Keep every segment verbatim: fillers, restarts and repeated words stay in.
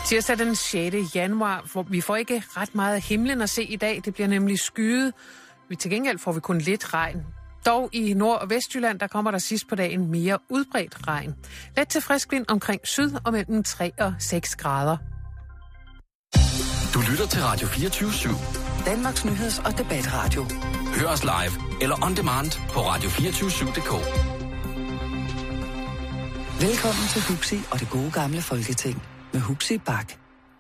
Tirsdag den sjette januar, hvor vi får ikke ret meget af himlen at se i dag. Det bliver nemlig skyet. Vi til gengæld får vi kun lidt regn. Dog i Nord- og Vestjylland, der kommer der sidst på dagen mere udbredt regn. Let til frisk vind omkring syd og mellem tre og seks grader. Du lytter til Radio fireogtyve syv. Danmarks nyheds- og debatradio. Hør os live eller on demand på radio to fire syv punktum d k. Velkommen til Huxi og det gode gamle Folketing med Huxi Bak.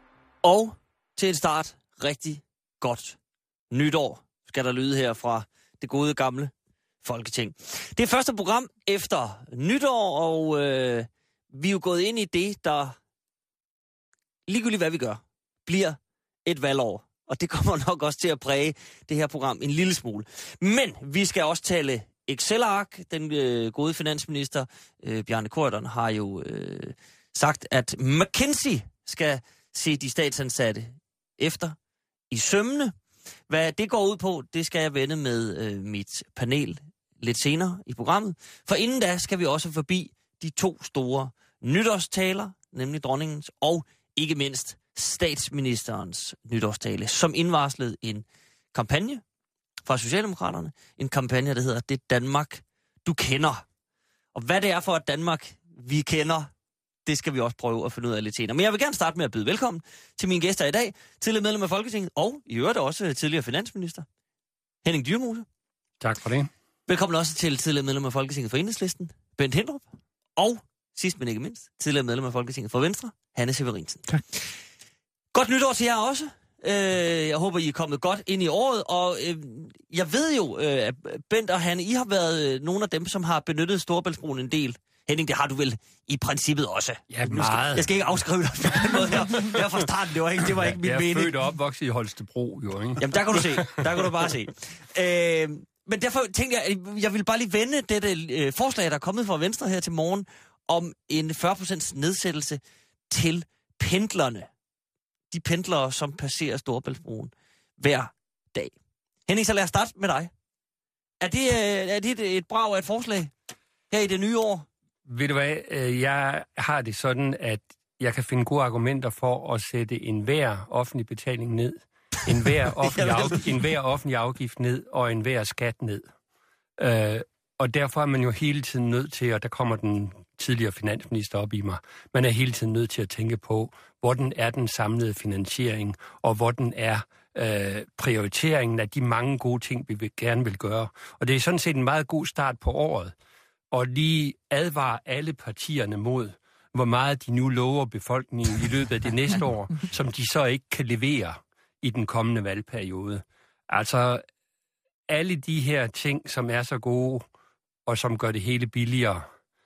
Og til en start rigtig godt nytår skal der lyde her fra det gode gamle Folketing. Det er første program efter nytår, og øh, vi er jo gået ind i det, der ligegyldigt hvad vi gør, bliver et valgår. Og det kommer nok også til at præge det her program en lille smule. Men vi skal også tale Excel-ark. Den øh, gode finansminister, øh, Bjarne Corydon, har jo øh, sagt, at McKinsey skal se de statsansatte efter i sømmene. Hvad det går ud på, det skal jeg vende med øh, mit panel lidt senere i programmet. For inden da skal vi også forbi de to store nytårstaler, nemlig dronningens og ikke mindst statsministerens nytårstale, som indvarslede en kampagne fra Socialdemokraterne. En kampagne, der hedder Det Danmark, du kender. Og hvad det er for et Danmark, vi kender, det skal vi også prøve at finde ud af lidt senere. Men jeg vil gerne starte med at byde velkommen til mine gæster i dag, tidligere medlem af Folketinget, og i øvrigt også tidligere finansminister, Henning Dyremose. Tak for det. Velkommen også til tidligere medlem af Folketinget for Enhedslisten, Bent Hindrup. Og sidst men ikke mindst, tidligere medlem af Folketinget for Venstre, Hanne Severinsen. Tak. Godt nytår til jer også. Jeg håber, I er kommet godt ind i året, og jeg ved jo, at Bent og Hanne, I har været nogle af dem, som har benyttet Storebæltsbroen en del. Henning, det har du vel i princippet også. Ja, skal, meget. Jeg skal ikke afskrive dig på den måde her. Her fra starten, det var ikke, det var ikke min mening. Jeg er født og opvokset i Holstebro, jo, ikke? Jamen, der kan du se. Der kan du bare se. Øh, men derfor tænkte jeg, at jeg vil bare lige vende dette øh, forslag, der er kommet fra Venstre her til morgen, om en fyrre procent nedsættelse til pendlerne. De pendlere, som passerer Storebæltsbroen hver dag. Henning, så lad os starte med dig. Er det, øh, er det et, et brag af et forslag her i det nye år? Ved du hvad, jeg har det sådan, at jeg kan finde gode argumenter for at sætte enhver offentlig betaling ned, enhver offentlig, afgift, enhver offentlig afgift ned og enhver skat ned. Øh, og derfor er man jo hele tiden nødt til, og der kommer den tidligere finansminister op i mig, man er hele tiden nødt til at tænke på, hvordan er den samlede finansiering, og hvordan er øh, prioriteringen af de mange gode ting, vi vil, gerne vil gøre. Og det er sådan set en meget god start på året, og lige advare alle partierne mod, hvor meget de nu lover befolkningen i løbet af det næste år, som de så ikke kan levere i den kommende valgperiode. Altså, alle de her ting, som er så gode, og som gør det hele billigere,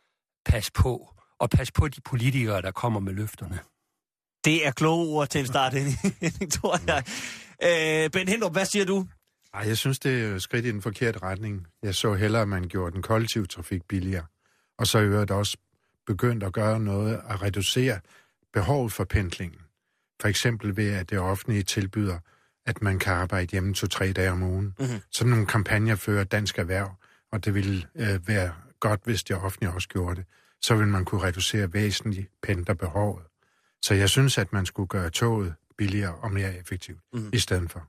pas på, og pas på de politikere, der kommer med løfterne. Det er kloge ord til en start, Henning, tror jeg. Øh, Bent Hindrup, hvad siger du? Ej, jeg synes, det er skridt i den forkerte retning. Jeg så hellere, at man gjorde den kollektive trafik billigere. Og så i øvrigt også begyndt at gøre noget at reducere behovet for pendlingen. For eksempel ved, at det offentlige tilbyder, at man kan arbejde hjemme to-tre dage om ugen. Mm-hmm. Sådan nogle kampagner fører Dansk Erhverv, og det ville øh, være godt, hvis det offentlige også gjorde det. Så ville man kunne reducere væsentligt pendlerbehovet. Så jeg synes, at man skulle gøre toget billigere og mere effektivt mm-hmm. i stedet for.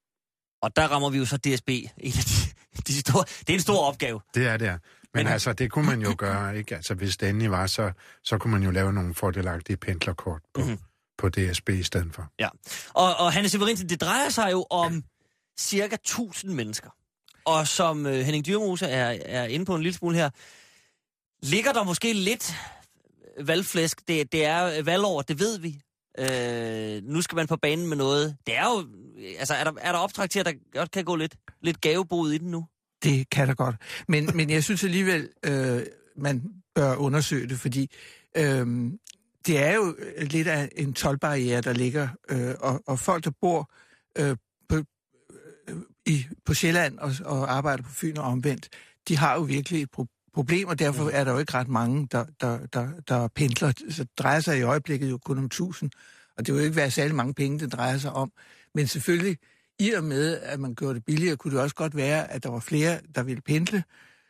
Og der rammer vi jo så D S B. En af de, de store, det er en stor opgave. Det er det. Men, Men altså, det kunne man jo gøre, ikke? Altså, hvis det endelig var, så, så kunne man jo lave nogle fordelagtige pendlerkort på, mm-hmm. på D S B i stedet for. Ja. Og, og Hanne Severinsen, det drejer sig jo om cirka tusind mennesker. Og som uh, Henning Dyremose er, er inde på en lille smule her, ligger der måske lidt valgflæsk. Det, det er valgår, det ved vi. Øh, nu skal man på banen med noget. Det er jo, altså er der, er der optræk til, at der godt kan gå lidt, lidt gavebod i den nu? Det kan der godt. Men, men jeg synes alligevel, øh, man bør undersøge det, fordi øh, det er jo lidt af en toldbarriere, der ligger, øh, og, og folk, der bor øh, på, øh, i, på Sjælland og, og arbejder på Fyn og omvendt, de har jo virkelig et problem. Problem, og derfor er der jo ikke ret mange, der, der, der, der pendler. Så det drejer sig i øjeblikket jo kun om tusind, og det vil jo ikke være særlig mange penge, det drejer sig om. Men selvfølgelig, i og med, at man gjorde det billigere, kunne det også godt være, at der var flere, der ville pendle.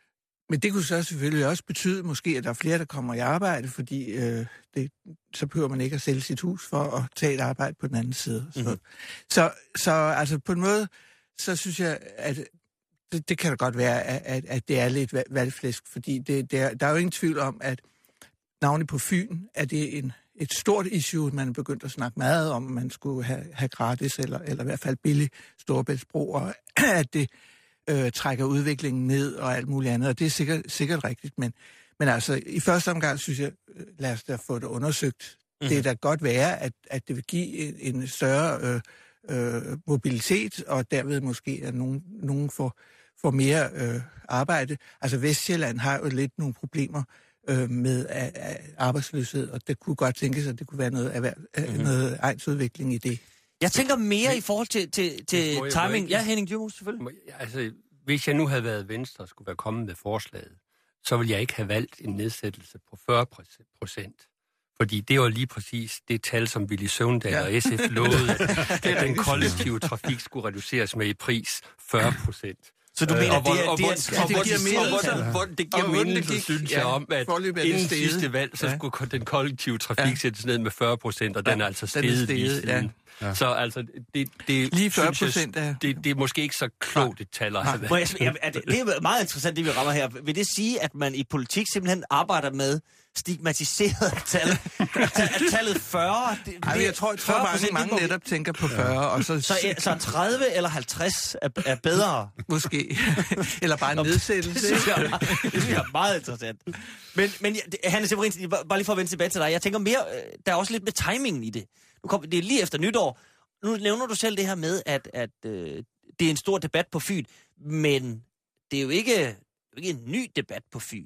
men det kunne så selvfølgelig også betyde måske, at der er flere, der kommer i arbejde, fordi øh, det, så behøver man ikke at sælge sit hus for at tage et arbejde på den anden side. Så, mm-hmm. så, så altså på en måde, så synes jeg, at det, det kan da godt være, at, at det er lidt valgflæsk, fordi det, det er, der er jo ingen tvivl om, at navnlig på Fyn er det en, et stort issue, man er begyndt at snakke meget om, man skulle have, have gratis, eller, eller i hvert fald billig Storebæltsbro, og at det øh, trækker udviklingen ned og alt muligt andet, og det er sikkert, sikkert rigtigt, men, men altså i første omgang synes jeg, lad os da få det undersøgt. Mm-hmm. Det er da godt være, at, at det vil give en, en større øh, øh, mobilitet, og derved måske, at nogen, nogen får, får mere øh, arbejde. Altså Vestsjælland har jo lidt nogle problemer øh, med af, af arbejdsløshed, og det kunne godt tænkes, at det kunne være noget, erhverv, mm-hmm. noget egnsudvikling i det. Jeg tænker mere i forhold til, til, til jeg, timing. ikke, ja, Henning Dyrmose, selvfølgelig. Må, altså, hvis jeg nu havde været Venstre og skulle være kommet med forslaget, så ville jeg ikke have valgt en nedsættelse på fyrre procent. Fordi det var lige præcis det tal, som Willy Søvndal ja. og S F lovede, at den kollektive trafik skulle reduceres med i pris fyrre procent. Så du mener, det er... Det giver mindelse, synes jeg, om, at inden sidste valg, så skulle den kollektive trafik sættes ned med fyrre procent, og den er altså steget lige siden. Ja. Så altså, det, det, lige fyrre procent af... det, det er måske ikke så klogt et tal at have været. Det er meget interessant, det vi rammer her. Vil det sige, at man i politik simpelthen arbejder med stigmatiseret tal? Tallet fyrre? Det, Ej, jeg tror, jeg tror mange, mange netop tænker på fyrre. Ja. Og så, så, så tredive eller halvtreds er, er bedre? Måske. Eller bare en nedsættelse. Det synes jeg, det synes jeg er meget interessant. Men, men Hanne Severinsen, bare lige for at vende tilbage til dig. Jeg tænker mere, der er også lidt med timingen i det. Nu kom, det er lige efter nytår. Nu nævner du selv det her med, at, at øh, det er en stor debat på Fyn, men det er jo ikke, ikke en ny debat på Fyn.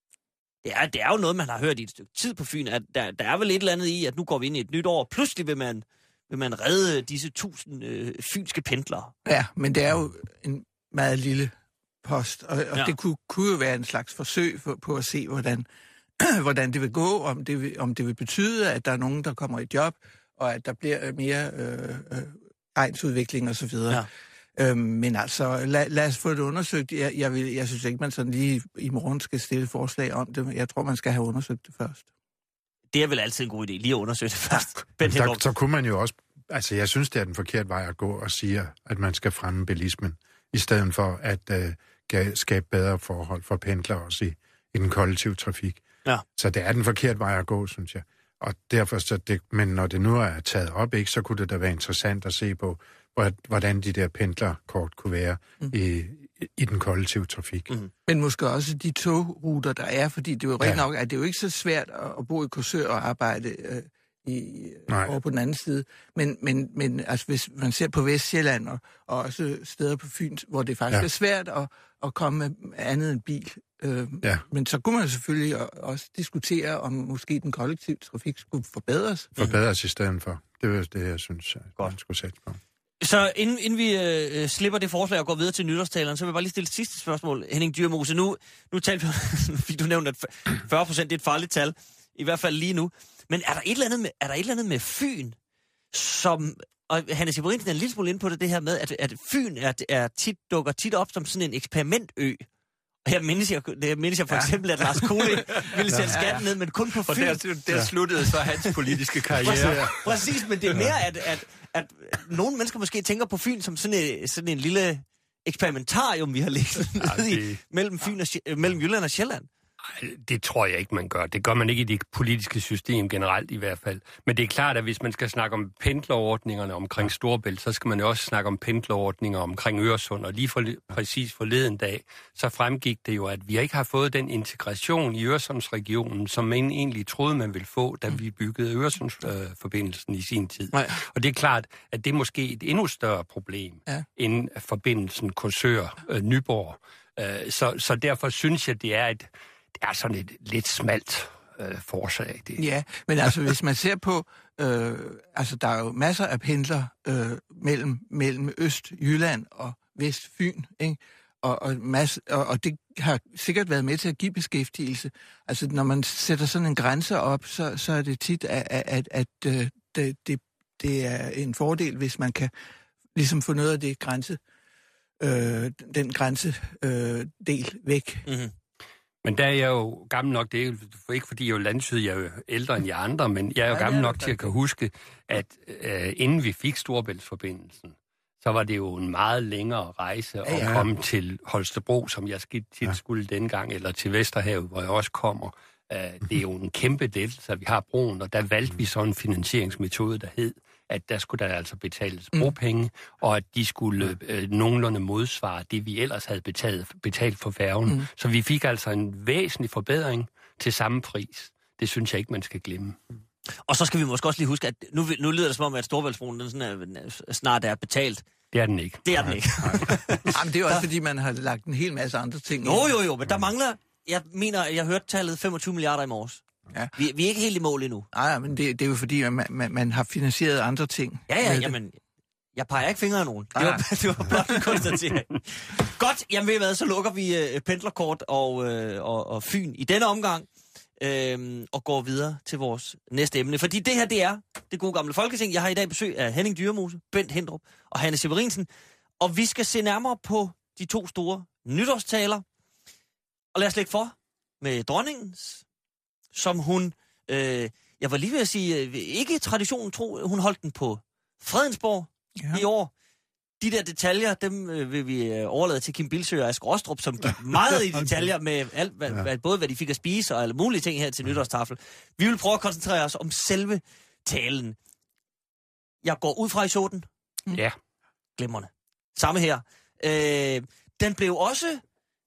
Det er, det er jo noget, man har hørt i et stykke tid på Fyn, at der, der er vel et eller andet i, at nu går vi ind i et nyt år, pludselig vil man, vil man redde disse tusind øh, fynske pendlere. Ja, men det er jo en meget lille post, og, og ja. det kunne, kunne jo være en slags forsøg for, på at se, hvordan, hvordan det vil gå, om det vil, om det vil betyde, at der er nogen, der kommer i job, og at der bliver mere øh, øh, egnsudvikling og så videre. Ja. Øhm, men altså, lad, lad os få det undersøgt. Jeg, jeg, vil, jeg synes ikke, man sådan lige i morgen skal stille forslag om det. Jeg tror, man skal have undersøgt det først. Det er vel altid en god idé, lige at undersøge det først. Ja. Der, så kunne man jo også... Altså, jeg synes, det er den forkerte vej at gå og sige, at man skal fremme bilismen, i stedet for at øh, skabe bedre forhold for pendlere også i, i den kollektive trafik. Ja. Så det er den forkerte vej at gå, synes jeg. Og derfor, så det, men når det nu er taget op, ikke, så kunne det da være interessant at se på, hvordan de der pendlerkort kunne være mm. i, i den kollektive trafik. Mm. Men måske også de togruter, der er, fordi det er jo rent ja. nok, at det er jo ikke så svært at bo i Korsør og arbejde øh, i, over på den anden side. Men, men, men altså, hvis man ser på Vestsjælland og, og også steder på Fyn, hvor det faktisk ja. er svært at, at komme med andet end bil. Øh, ja. Men så kunne man selvfølgelig også diskutere, om måske den kollektive trafik skulle forbedres. Forbedres i stedet for. Det er det, jeg synes, man skulle sætte på. Så inden, inden vi øh, slipper det forslag og går videre til nytårstaleren, så vil jeg bare lige stille et sidste spørgsmål. Henning Dyrmose, nu, nu talte vi, fik du nævnt, at fyrre procent er et farligt tal, i hvert fald lige nu. Men er der et eller andet med, er der et eller andet med Fyn, som... Og Hanne Severinsen er en lille smule inde på det, det her med, at, at Fyn er, er tit, dukker tit op som sådan en eksperimentø. Og her mindes jeg, jeg, mindes jeg for ja. eksempel, at Lars Kolind ville sætte skatten ned, men kun på Fyn. Og der, der sluttede så hans politiske karriere. Præcis, men det er mere, at, at, at nogle mennesker måske tænker på Fyn som sådan en, sådan en lille eksperimentarium, vi har ligget ja, det... i mellem, Fyn og, mellem Jylland og Sjælland. Det tror jeg ikke, man gør. Det gør man ikke i det politiske system generelt i hvert fald. Men det er klart, at hvis man skal snakke om pendlerordningerne omkring Storebælt, så skal man jo også snakke om pendlerordninger omkring Øresund. Og lige for, præcis forleden dag, så fremgik det jo, at vi ikke har fået den integration i Øresundsregionen, som man egentlig troede, man ville få, da vi byggede Øresundsforbindelsen øh, i sin tid. Nej. Og det er klart, at det er måske et endnu større problem ja. end forbindelsen Korsør-Nyborg. Øh, så, så derfor synes jeg, det er et Det er sådan et lidt smalt øh, forslag. Det. Ja, men altså hvis man ser på, øh, altså der er jo masser af pendler øh, mellem, mellem Østjylland og Vestfyn, ikke? Og, og, masse, og, og det har sikkert været med til at give beskæftigelse. Altså når man sætter sådan en grænse op, så, så er det tit, at, at, at, at det, det, det er en fordel, hvis man kan ligesom få noget af det grænse, øh, den grænsedel øh, del væk. Mm-hmm. Men der er jeg jo gammel nok, det er jo ikke fordi jeg er jo landsyd, jeg er jo ældre end jer andre, men jeg er jo Nej, gammel er nok til at kan huske, at øh, inden vi fik Storebæltsforbindelsen, så var det jo en meget længere rejse at ja. komme til Holstebro, som jeg skidt tit Ja. skulle dengang, eller til Vesterhavet, hvor jeg også kommer. Uh, det er jo en kæmpe lettelse, at vi har broen, og der valgte vi så en finansieringsmetode, der hed, at der skulle der altså betales bropenge, og at de skulle øh, nogenlunde modsvare det, vi ellers havde betalt, betalt for færgen. Mm. Så vi fik altså en væsentlig forbedring til samme pris. Det synes jeg ikke, man skal glemme. Og så skal vi måske også lige huske, at nu, nu lyder det som om, at Storebæltsbroen den sådan er, snart er betalt. Det er den ikke. Det er den ikke. Jamen, det er jo også, fordi man har lagt en hel masse andre ting Jo, jo, jo, men der mangler... Jeg mener, jeg hørte tallet femogtyve milliarder i morges. Ja. Vi, vi er ikke helt i mål endnu. Nej, men det, det er jo fordi, man, man, man har finansieret andre ting. Ja, ja, jamen... Jeg peger ikke fingre af nogen. Det var, det var blot en konstatering. Godt, jamen ved I hvad, så lukker vi uh, pendlerkort og, uh, og, og Fyn i denne omgang, uh, og går videre til vores næste emne. Fordi det her, det er det gode gamle Folketing. Jeg har i dag besøg af Henning Dyremose, Bent Hindrup og Hanne Severinsen, og vi skal se nærmere på de to store nytårstaler. Og lad os lægge for med dronningens, som hun, øh, jeg var lige ved at sige, øh, ikke traditionen tro, hun holdt den på Fredensborg ja. i år. De der detaljer, dem øh, vil vi øh, overlade til Kim Bildsøe og Asger Rostrup, som gik meget i detaljer med alt, hvad, ja. hvad, både hvad de fik at spise og alle mulige ting her til nytårstafel. Vi vil prøve at koncentrere os om selve talen. Jeg går ud fra i så den. Ja. Glimrende. Samme her. Øh, den blev også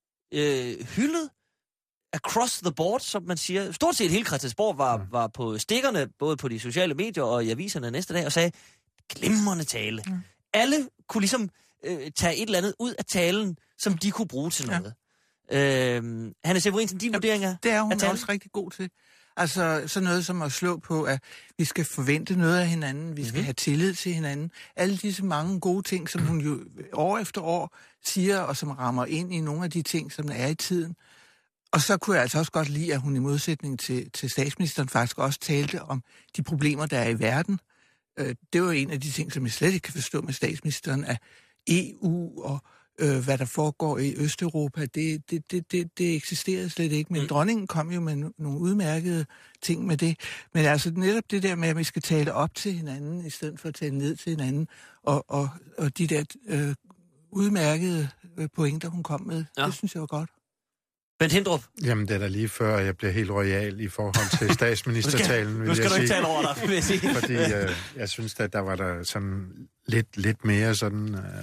øh, hyldet across the board, som man siger. Stort set hele Christiansborg var, var på stikkerne, både på de sociale medier og i aviserne næste dag, og sagde, glimrende tale. Mm. Alle kunne ligesom øh, tage et eller andet ud af talen, som de kunne bruge til noget. Ja. Øh, Hanne Severinsen, din vurdering er? Det er hun også rigtig god til. Altså sådan noget som at slå på, at vi skal forvente noget af hinanden, vi skal mm-hmm. have tillid til hinanden. Alle disse mange gode ting, som hun jo år efter år siger, og som rammer ind i nogle af de ting, som er i tiden. Og så kunne jeg altså også godt lide, at hun i modsætning til, til statsministeren faktisk også talte om de problemer, der er i verden. Det var en af de ting, som jeg slet ikke kan forstå med statsministeren, at E U og øh, hvad der foregår i Østeuropa, det, det, det, det, det eksisterede slet ikke. Men mm. dronningen kom jo med no- nogle udmærkede ting med det. Men altså netop det der med, at vi skal tale op til hinanden, i stedet for at tale ned til hinanden, og, og, og de der øh, udmærkede pointer, hun kom med, ja. Det synes jeg var godt. Bent Hindrup? Jamen, det er da lige før, jeg bliver helt royal i forhold til statsministertalen, vil nu skal, nu skal jeg du sige. ikke tale over dig, vil jeg sige. Fordi øh, jeg synes, at der var der sådan lidt, lidt mere sådan øh,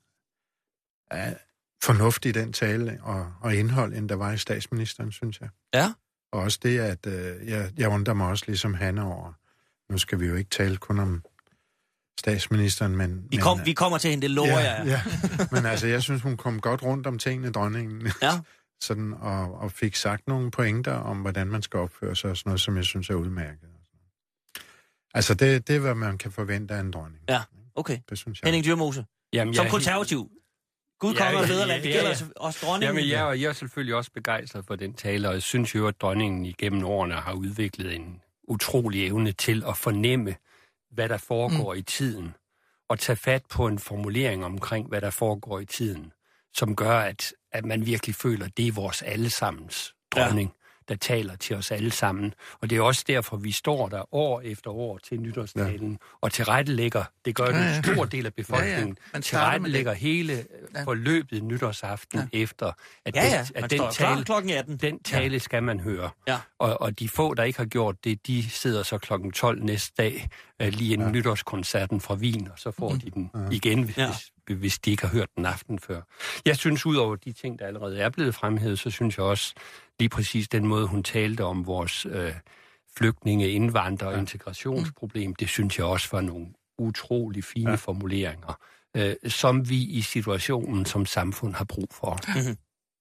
øh, fornuft i den tale og, og indhold, end der var i statsministeren, synes jeg. Ja. Og også det, at øh, jeg, jeg undrer mig også ligesom Hanne over. Nu skal vi jo ikke tale kun om statsministeren, men... Vi, kom, men, vi kommer til hende, det lover ja, jeg. Ja, men altså, jeg synes, hun kom godt rundt om tingene, dronningen. Ja. Sådan, og, og fik sagt nogle pointer om, hvordan man skal opføre sig, og sådan noget, som jeg synes er udmærket. Altså, det, det er, hvad man kan forvente af en dronning. Ja, okay. Det synes jeg. Henning Dyremose, Jamen, som jeg, konservativ. Gud kommer og fædreland, det gælder ja, ja. også dronningen. Jamen, jeg, jeg er selvfølgelig også begejstret for den tale, og jeg synes jo, at dronningen igennem årene har udviklet en utrolig evne til at fornemme, hvad der foregår mm. i tiden, og tage fat på en formulering omkring, hvad der foregår i tiden, som gør, at, at man virkelig føler, at det er vores allesammens dronning, ja. der taler til os alle sammen. Og det er også derfor, vi står der år efter år til nytårstalen, ja. og tilrettelægger, det gør ja, ja. en stor del af befolkningen, ja, ja. tilrettelægger hele ja. forløbet nytårsaften ja. efter, at, ja, ja. den, at den, tale, klokken atten. den tale ja. skal man høre. Ja. Og, og de få, der ikke har gjort det, de sidder så klokken tolv næste dag, uh, lige inden ja. nytårskoncerten fra Wien, og så får mm. de den ja. igen, hvis, ja. hvis, hvis de ikke har hørt den aften før. Jeg synes, ud over de ting, der allerede er blevet fremhævet, så synes jeg også, lige præcis den måde, hun talte om vores øh, flygtninge, indvandrere og integrationsproblem, det synes jeg også var nogle utrolig fine ja. formuleringer, øh, som vi i situationen som samfund har brug for. Mm-hmm.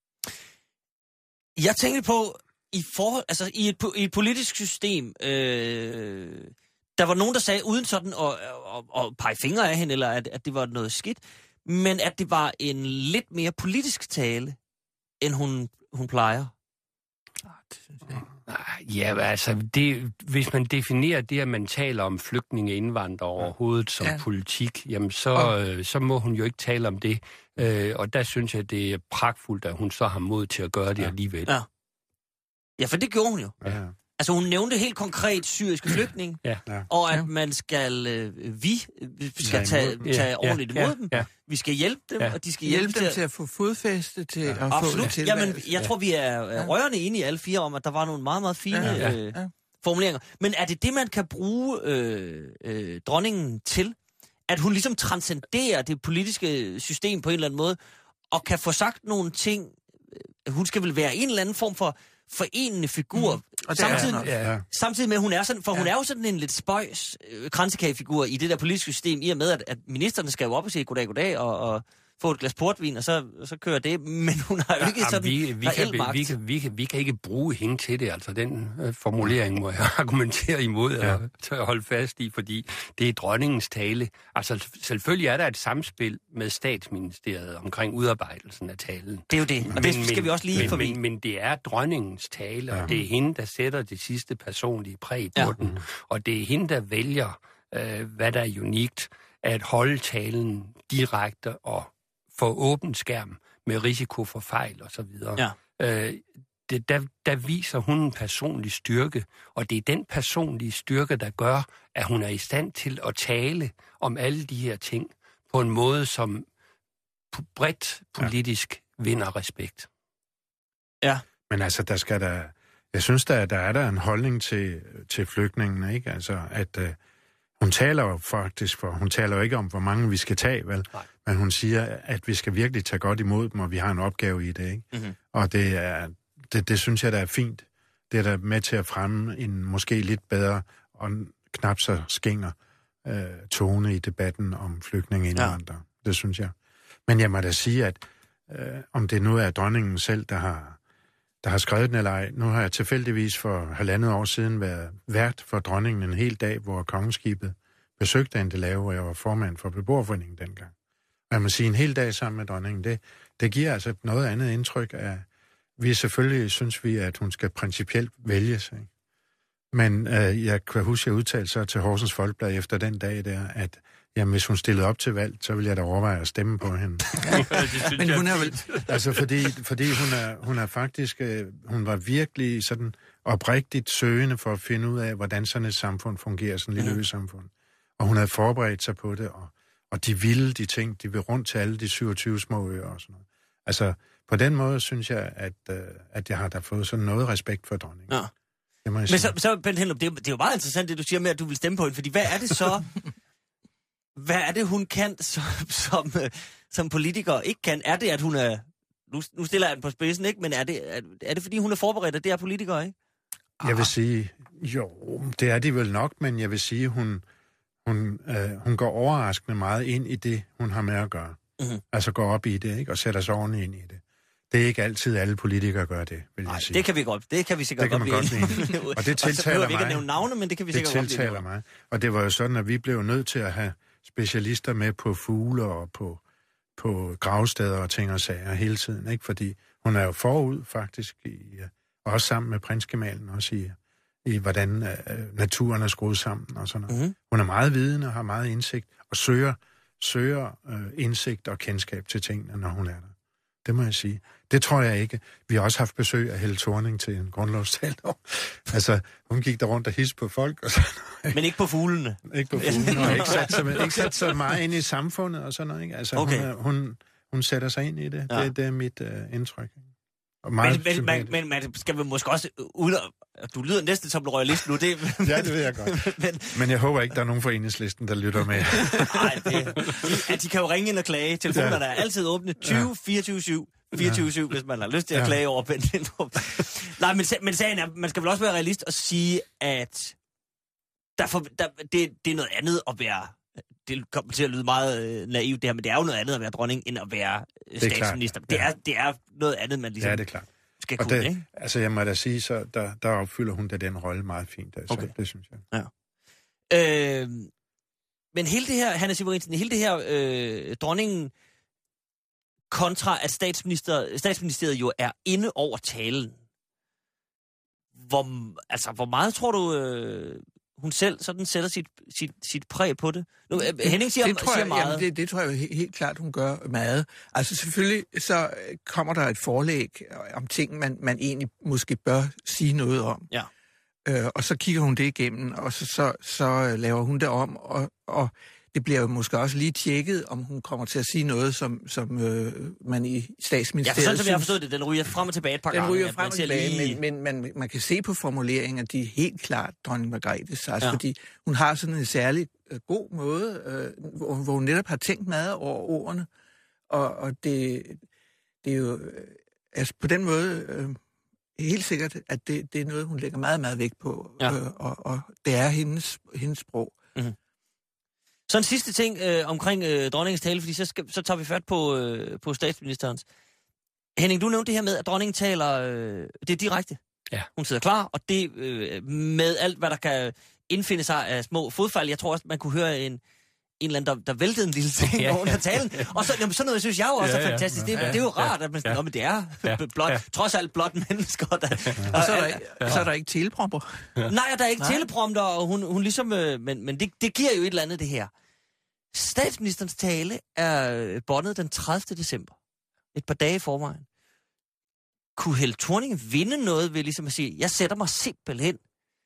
Jeg tænker på, i forhold, altså i et, i et politisk system, øh, der var nogen, der sagde, uden sådan at, at, at pege fingre af hende, eller at, at det var noget skidt, men at det var en lidt mere politisk tale, end hun, hun plejer. Det synes jeg ikke. Ja, altså, det, hvis man definerer det, at man taler om flygtninge indvandrere overhovedet som ja. politik, jamen så, øh, så må hun jo ikke tale om det. Øh, og der synes jeg, det er pragtfuldt, at hun så har mod til at gøre det ja. alligevel. Ja. Ja, for det gjorde hun jo. Ja. Altså, hun nævnte helt konkret syriske flygtninge, Ja. og at Ja. man skal, øh, vi skal Tage tage, imod dem. tage Ja, ordentligt ja, imod dem. ja. Vi skal hjælpe dem, Ja. og de skal Hjælpe hjælpe, dem til til at få fodfæste, til at få Absolut. en tilværelse. Jamen, jeg tror, vi er er rørende enige alle fire om, at der var nogle meget, meget fine Ja, ja, ja, øh, ja. formuleringer. Men er det det, man kan bruge øh, øh, dronningen til? At hun ligesom transcenderer det politiske system på en eller anden måde, og kan få sagt nogle ting. Hun skal vel være en eller anden form for forenende figur. Mm. Og det er samtidig, hun også. Ja. samtidig med, at hun er sådan, for ja. hun Ja. er jo sådan en lidt spøjs øh, kransekagefigur i det der politiske system, i og med, at, at ministerne skal jo op og sige goddag, goddag, og, og få et glas portvin, og så, så kører det. Men hun har jo ikke Jamen, sådan vi, vi, reel kan, magt. vi, kan, vi, kan, vi kan ikke bruge hende til det. Altså, den øh, formulering må jeg argumentere imod ja. og til at holde fast i, fordi det er dronningens tale. Altså, selvfølgelig er der et samspil med statsministeriet omkring udarbejdelsen af talen. Det er jo det, og det skal vi også lige men, forbi. men, men det er dronningens tale, Ja. og det er hende, der sætter det sidste personlige præg på Ja. den. Og det er hende, der vælger, øh, hvad der er unikt, at holde talen direkte og for åben skærm med risiko for fejl og så videre. Ja. Øh, det, der, der viser hun en personlig styrke, og det er den personlige styrke, der gør, at hun er i stand til at tale om alle de her ting på en måde, som bredt politisk ja. vinder respekt. Ja. Men altså, der skal der... Jeg synes, der, der er der en holdning til, til flygtningene, ikke? Altså, at øh, hun taler jo faktisk for... Hun taler jo ikke om, hvor mange vi skal tage, vel? Nej. Men hun siger, at vi skal virkelig tage godt imod dem, og vi har en opgave i det, ikke? Mm-hmm. Og det, er, det, det synes jeg, der er fint. Det er der med til at fremme en måske lidt bedre og knap så skinger øh, tone i debatten om flygtningeindvandrere. Ja. Det synes jeg. Men jeg må da sige, at øh, om det nu er dronningen selv, der har, der har skrevet den eller ej. Nu har jeg tilfældigvis for halvandet år siden været vært for dronningen en hel dag, hvor kongeskibet besøgte Endelave, hvor jeg var formand for beboerforeningen dengang. Og jeg må sige, en hel dag sammen med dronningen, det, det giver altså noget andet indtryk af... Vi selvfølgelig synes vi, at hun skal principielt vælges, ikke? Men øh, jeg kan huske, at jeg udtalte så til Horsens Folkeblad efter den dag der, at jamen, hvis hun stillede op til valg, så ville jeg da overveje at stemme på hende. Men hun er vel... Altså, fordi, fordi hun, er, hun er faktisk... Øh, hun var virkelig sådan oprigtigt søgende for at finde ud af, hvordan sådan et samfund fungerer, sådan et lille Mm. øsamfund. Og hun havde forberedt sig på det, og, og de ville de ting, de vil rundt til alle de syvogtyve små øer og sådan noget. Altså, på den måde synes jeg, at, øh, at jeg har da fået sådan noget respekt for dronningen. Ja. Det må jeg Men sige. så, så Bent Hellup, det, er- det er jo meget interessant, det du siger med, at du vil stemme på hende, fordi hvad er det så... hvad er det, hun kan, som, som, øh, som politiker ikke kan? Er det, at hun er... Nu, nu stiller jeg den på spidsen, ikke? Men er det, er, er det fordi hun er forberedt, at det er politikere, ikke? Jeg vil sige, jo, det er de vel nok, men jeg vil sige, hun, hun, øh, hun går overraskende meget ind i det, hun har med at gøre. Mhm. Altså går op i det, ikke? Og sætter sig ordentligt ind i det. Det er ikke altid, alle politikere gør det, vil Nej, jeg sige. det kan vi godt. Det kan vi sikkert Det kan man godt godt blive lide. enige. Og det så behøver tiltaler vi ikke at mig. nævne navne, men det kan vi Det sikkert godt tiltaler blive mig. Og det var jo sådan, at vi blev nødt til at have specialister med på fugle og på, på gravsteder og ting og sager hele tiden, ikke? Fordi hun er jo forud faktisk, i, også sammen med prinsgemalen, også i, i hvordan uh, naturen er skruet sammen og sådan noget. Mm-hmm. Hun er meget vidende og har meget indsigt, og søger, søger uh, indsigt og kendskab til tingene, når hun er der. Det må jeg sige. Det tror jeg ikke. Vi har også haft besøg af Helle Thorning til en grundlovstale. Altså, hun gik der rundt og hisse på folk og sådan noget. Men ikke på fuglene. Ikke på fuglene, og ikke sat, så, ikke sat så meget ind i samfundet og sådan noget. Ikke? Altså, Okay. hun, er, hun, hun sætter sig ind i det. Ja. Det, det er mit uh, indtryk. Og meget Men, men, man, sympatisk. men man skal vel måske også... Uden at, du lyder næsten som en royalist nu, det... Ja, det ved jeg godt. men, Men jeg håber ikke, der er nogen fra Enhedslisten, der lytter med. nej, det, at de kan jo ringe ind og klage. Telefonerne er altid åbne tyve fireogtyve syv. fireogtyve syv, hvis man har lyst til at Ja. klage over Bent Hellup. Nej, men, sa- men sagen er, man skal vel også være realist og sige, at der for, der, det, det er noget andet at være... Det kommer til at lyde meget øh, naivt det her, men det er jo noget andet at være dronning, end at være øh, Det er statsminister. klart, Det, ja. er, det er noget andet, man ligesom Ja, det er klart. skal Og kunne, det, ikke? altså, jeg må da sige, så der, der opfylder hun da den rolle meget fint. Altså. Okay. Det synes jeg. Øh, men hele det her, Hanne Severinsen, hele det her øh, dronningen kontra, at statsminister, statsministeriet jo er inde over talen. Hvor, altså, hvor meget tror du, øh, hun selv sådan sætter sit, sit, sit præg på det. Nu, Henning siger, det, tror siger jeg, meget. Jamen, det, det tror jeg helt, helt klart, hun gør meget. Altså selvfølgelig så kommer der et forlæg om ting, man, man egentlig måske bør sige noget om. Ja. Øh, og så kigger hun det igennem, og så, så, så laver hun det om, og, og det bliver jo måske også lige tjekket, om hun kommer til at sige noget, som, som øh, man i statsministeriet... Ja, for sådan som jeg har synes, forstået det, den ryger frem og tilbage et par den gange. Den ryger frem og tilbage, lige... men, men man, man kan se på formuleringen, at de er helt klart dronning Margrethes, altså, Ja. fordi hun har sådan en særlig øh, god måde, øh, hvor, hvor hun netop har tænkt meget over ordene, og, og det, det er jo... Øh, altså på den måde... Øh, helt sikkert, at det, det er noget, hun lægger meget, meget vægt på, Ja. øh, og, og det er hendes, hendes sprog. Mm-hmm. Så en sidste ting øh, omkring øh, dronningens tale, fordi så, skal, så tager vi fat på, øh, på statsministerens. Henning, du nævnte det her med, at dronningen taler, øh, det er direkte. Ja. Hun sidder klar, og det øh, med alt, hvad der kan indfinde sig af små fodfald. Jeg tror også, man kunne høre en, en eller anden, der, der væltede en lille ting Ja. under talen. Og så, jamen, sådan noget synes jeg jo også Ja, er ja. fantastisk. Det, Ja, det er jo ja. rart, at man siger, Ja. men det er Ja. blot, Ja. trods alt blot mennesker. Der, Og så er der, ikke, så er der ikke telepropper. Nej, og der er ikke Nej. teleprompter, og hun, hun ligesom... Øh, men men det, det giver jo et eller andet, det her. Statsministerens tale er øh, båndet den tredivte december. Et par dage i forvejen. Kunne Helle Thorning vinde noget ved ligesom at sige, jeg sætter mig simpelthen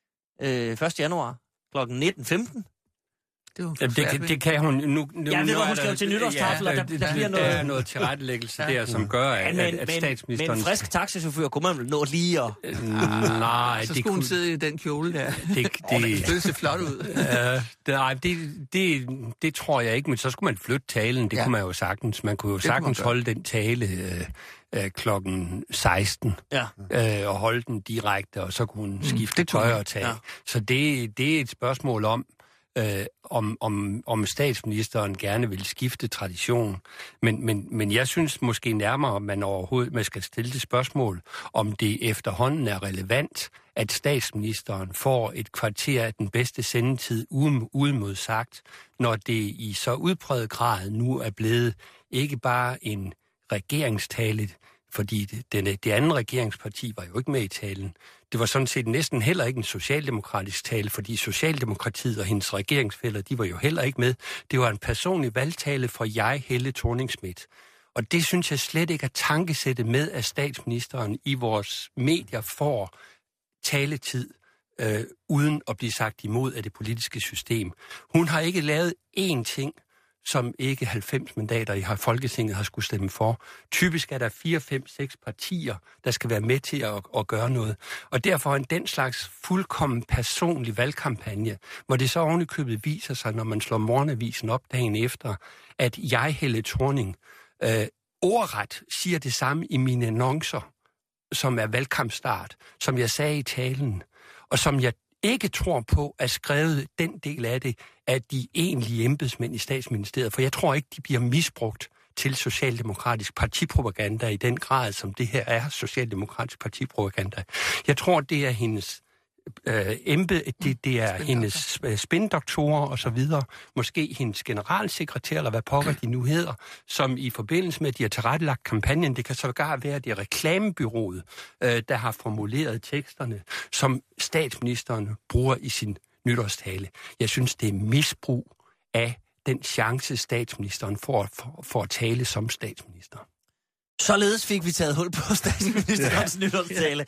øh, første januar klokken nitten femten? Det, var Jamen, det, kan, det kan hun nu. nu Jeg ved, nu hvor hun er skal der- jo til nytårstafel, og der- det- der det- bliver Der noget- er noget tilrettelæggelse der, som gør, Ja, at, men, at, at men, statsministeren... men en frisk taxichauffør kunne man vel nå lige at... Øh, Nej, så det skulle hun kunne... sidde i den kjole der. Det, det, Det ville se flot ud. Øh, det, nej, det, det, det tror jeg ikke, men så skulle man flytte talen. Det Ja. ja. kunne man jo sagtens. Man kunne jo Det kunne man sagtens gøre. holde den tale øh, øh, klokken seksten Ja. øh, og holde den direkte, og så kunne hun skifte det kunne tøj man. og tage. Ja. Ja. Så det, det er et spørgsmål om, øh, om, om, om statsministeren gerne vil skifte tradition. Men, men, men jeg synes måske nærmere, at man overhovedet man skal stille det spørgsmål, om det efterhånden er relevant, at statsministeren får et kvarter af den bedste sendetid uimodsagt, når det i så udpræget grad nu er blevet ikke bare en regeringstale, fordi det, den, det andet regeringsparti var jo ikke med i talen. Det var sådan set næsten heller ikke en socialdemokratisk tale, fordi Socialdemokratiet og hendes regeringsfæller, de var jo heller ikke med. Det var en personlig valgtale for jeg, Helle Thorning-Schmidt. Og det synes jeg slet ikke er tankesættet med, at statsministeren i vores medier får taletid, øh, uden at blive sagt imod af det politiske system. Hun har ikke lavet én ting, som ikke halvfems mandater i Folketinget har skulle stemme for. Typisk er der fire, fem, seks partier, der skal være med til at, at gøre noget. Og derfor en den slags fuldkommen personlig valgkampagne, hvor det så ovenikøbet viser sig, når man slår morgenavisen op dagen efter, at jeg, Helle Thorning, øh, ordret siger det samme i mine annoncer, som er valgkampstart, som jeg sagde i talen, og som jeg ikke tror på, at skrevet den del af det af de egentlige embedsmænd i statsministeriet, for jeg tror ikke, de bliver misbrugt til socialdemokratisk partipropaganda i den grad, som det her er socialdemokratisk partipropaganda. Jeg tror, det er hendes øh, embe, det, det er hendes øh, spindoktorer og så videre, måske hendes generalsekretær, eller hvad pokker de nu hedder, som i forbindelse med, at de har tilrettelagt kampagnen, det kan sågar være, at det er reklamebyrået, øh, der har formuleret teksterne, som statsministeren bruger i sin nytårstale. Jeg synes, det er misbrug af den chance, statsministeren får for, for at tale som statsminister. Således fik vi taget hul på statsministerens ja. nytårstale.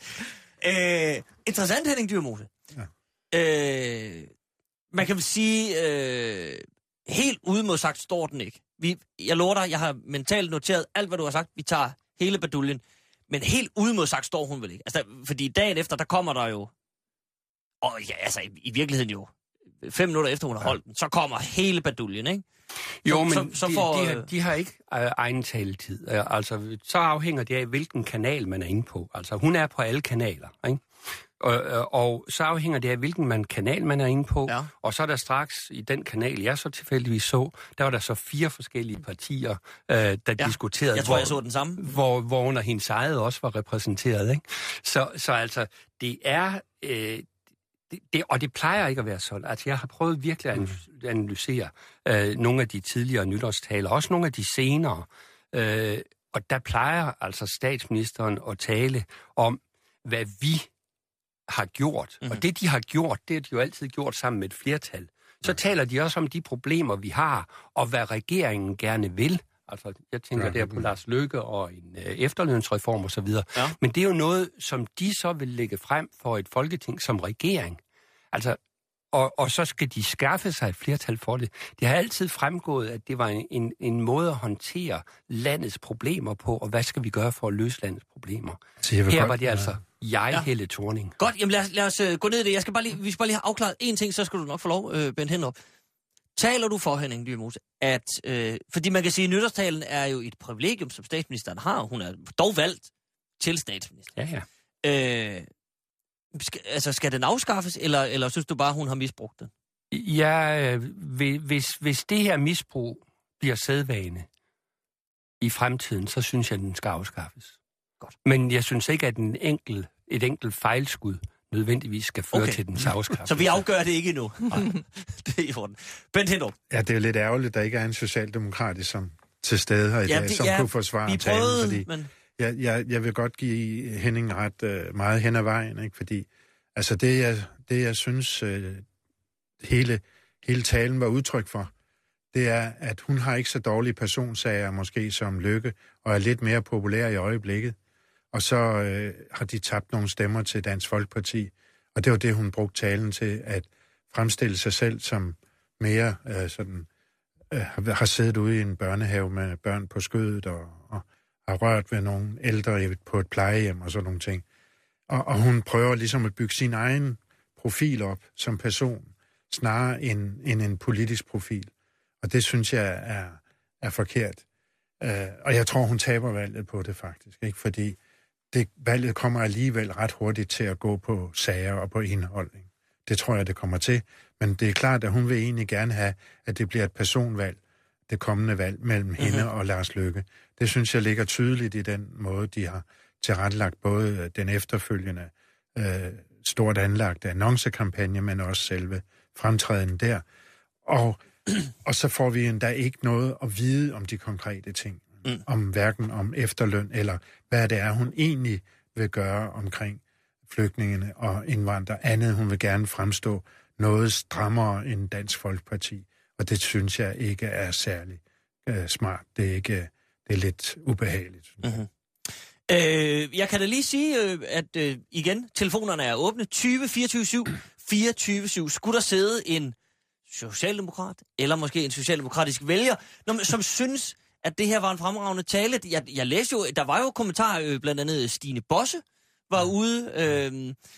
Øh, interessant, Henning Dyrmose. Ja. Øh, man kan vel sige, øh, helt uimodsagt står den ikke. Vi, jeg lover dig, jeg har mentalt noteret alt, hvad du har sagt. Vi tager hele baduljen. Men helt uimodsagt står hun vel ikke. Altså, fordi dagen efter, der kommer der jo, og ja, altså i, i virkeligheden jo, fem minutter efter hun har holdt den, så kommer hele baduljen, ikke? Jo, så, men så, så de, får, de, har, de har ikke øh, egen taletid. Øh, altså, så afhænger det af, hvilken kanal man er inde på. Altså, hun er på alle kanaler, ikke? Og, øh, og så afhænger det af, hvilken man, kanal man er inde på. Ja. Og så er der straks i den kanal, jeg så tilfældigvis så, der var der så fire forskellige partier, øh, der ja. diskuterede. Jeg tror, hvor, jeg så den samme. Hvor, hvor under hendes eget også var repræsenteret, ikke? Så, så altså, det er... Øh, Det, det, og det plejer ikke at være sådan. Altså, jeg har prøvet virkelig at analysere øh, nogle af de tidligere nytårstaler, også nogle af de senere. Øh, og der plejer altså statsministeren at tale om, hvad vi har gjort, mm-hmm. og det, de har gjort, det har de jo altid gjort sammen med et flertal, så taler de også om de problemer, vi har, og hvad regeringen gerne vil. Altså, jeg tænker ja, der på Lars Løkke og en øh, efterlønsreform osv. Ja. Men det er jo noget, som de så vil lægge frem for et folketing som regering. Altså, og, og så skal de skaffe sig et flertal for det. Det har altid fremgået, at det var en, en, en måde at håndtere landets problemer på, og hvad skal vi gøre for at løse landets problemer? Her godt, var det altså jeg, ja. Helle Thorning. Godt, jamen lad os, lad os uh, gå ned i det. Jeg skal bare lige, vi skal bare lige have afklaret én ting, så skal du nok få lov, uh, Bent Hendrup. Taler du for, Henning Dyrmose, at... Øh, fordi man kan sige, at nytårstalen er jo et privilegium, som statsministeren har. Hun er dog valgt til statsminister. Ja, ja. Øh, skal, altså, skal den afskaffes, eller, eller synes du bare, hun har misbrugt den? Ja, hvis, hvis det her misbrug bliver sædvane i fremtiden, så synes jeg, at den skal afskaffes. Godt. Men jeg synes ikke, at en enkel, et enkelt fejlskud nødvendigvis skal føre okay. til den afskaffelse. Så vi afgør det ikke endnu. Det er i orden. Bent Hendrup. Ja, det er jo lidt ærgerligt, at der ikke er en socialdemokratisk som til stede her i ja, dag, det, som ja, kunne forsvare talen, fordi men... jeg, jeg, jeg vil godt give Henning ret uh, meget hen ad vejen, ikke? Fordi altså det, jeg, det, jeg synes, uh, hele, hele talen var udtryk for, det er, at hun har ikke så dårlige personsager, måske som Løkke, og er lidt mere populær i øjeblikket. Og så øh, har de tabt nogle stemmer til Dansk Folkeparti. Og det var det, hun brugte talen til, at fremstille sig selv som mere øh, sådan, øh, har siddet ude i en børnehave med børn på skødet, og, og har rørt ved nogle ældre på et plejehjem og sådan nogle ting. Og, og hun prøver ligesom at bygge sin egen profil op som person, snarere end, end en politisk profil. Og det synes jeg er, er forkert. Uh, og jeg tror, hun taber valget på det faktisk, ikke? Fordi det, valget kommer alligevel ret hurtigt til at gå på sager og på indhold. Ikke? Det tror jeg, det kommer til. Men det er klart, at hun vil egentlig gerne have, at det bliver et personvalg, det kommende valg mellem mm-hmm. hende og Lars Løkke. Det synes jeg ligger tydeligt i den måde, de har tilrettelagt både den efterfølgende øh, stort anlagte annoncekampagne, men også selve fremtræden der. Og, og så får vi endda ikke noget at vide om de konkrete ting. Mm. Om hverken om efterløn, eller hvad det er, hun egentlig vil gøre omkring flygtningene og indvandrere. Andet, hun vil gerne fremstå noget strammere end Dansk Folkeparti. Og det synes jeg ikke er særlig uh, smart. Det er, ikke, det er lidt ubehageligt. Mm-hmm. Øh, jeg kan da lige sige, øh, at øh, igen, telefonerne er åbne. tyve fireogtyve syv fireogtyve syv. Skulle der sidde en socialdemokrat, eller måske en socialdemokratisk vælger, når, som synes, at det her var en fremragende tale. Jeg, jeg læste jo, der var jo kommentarer, øh, blandt andet Stine Bosse var ude, øh,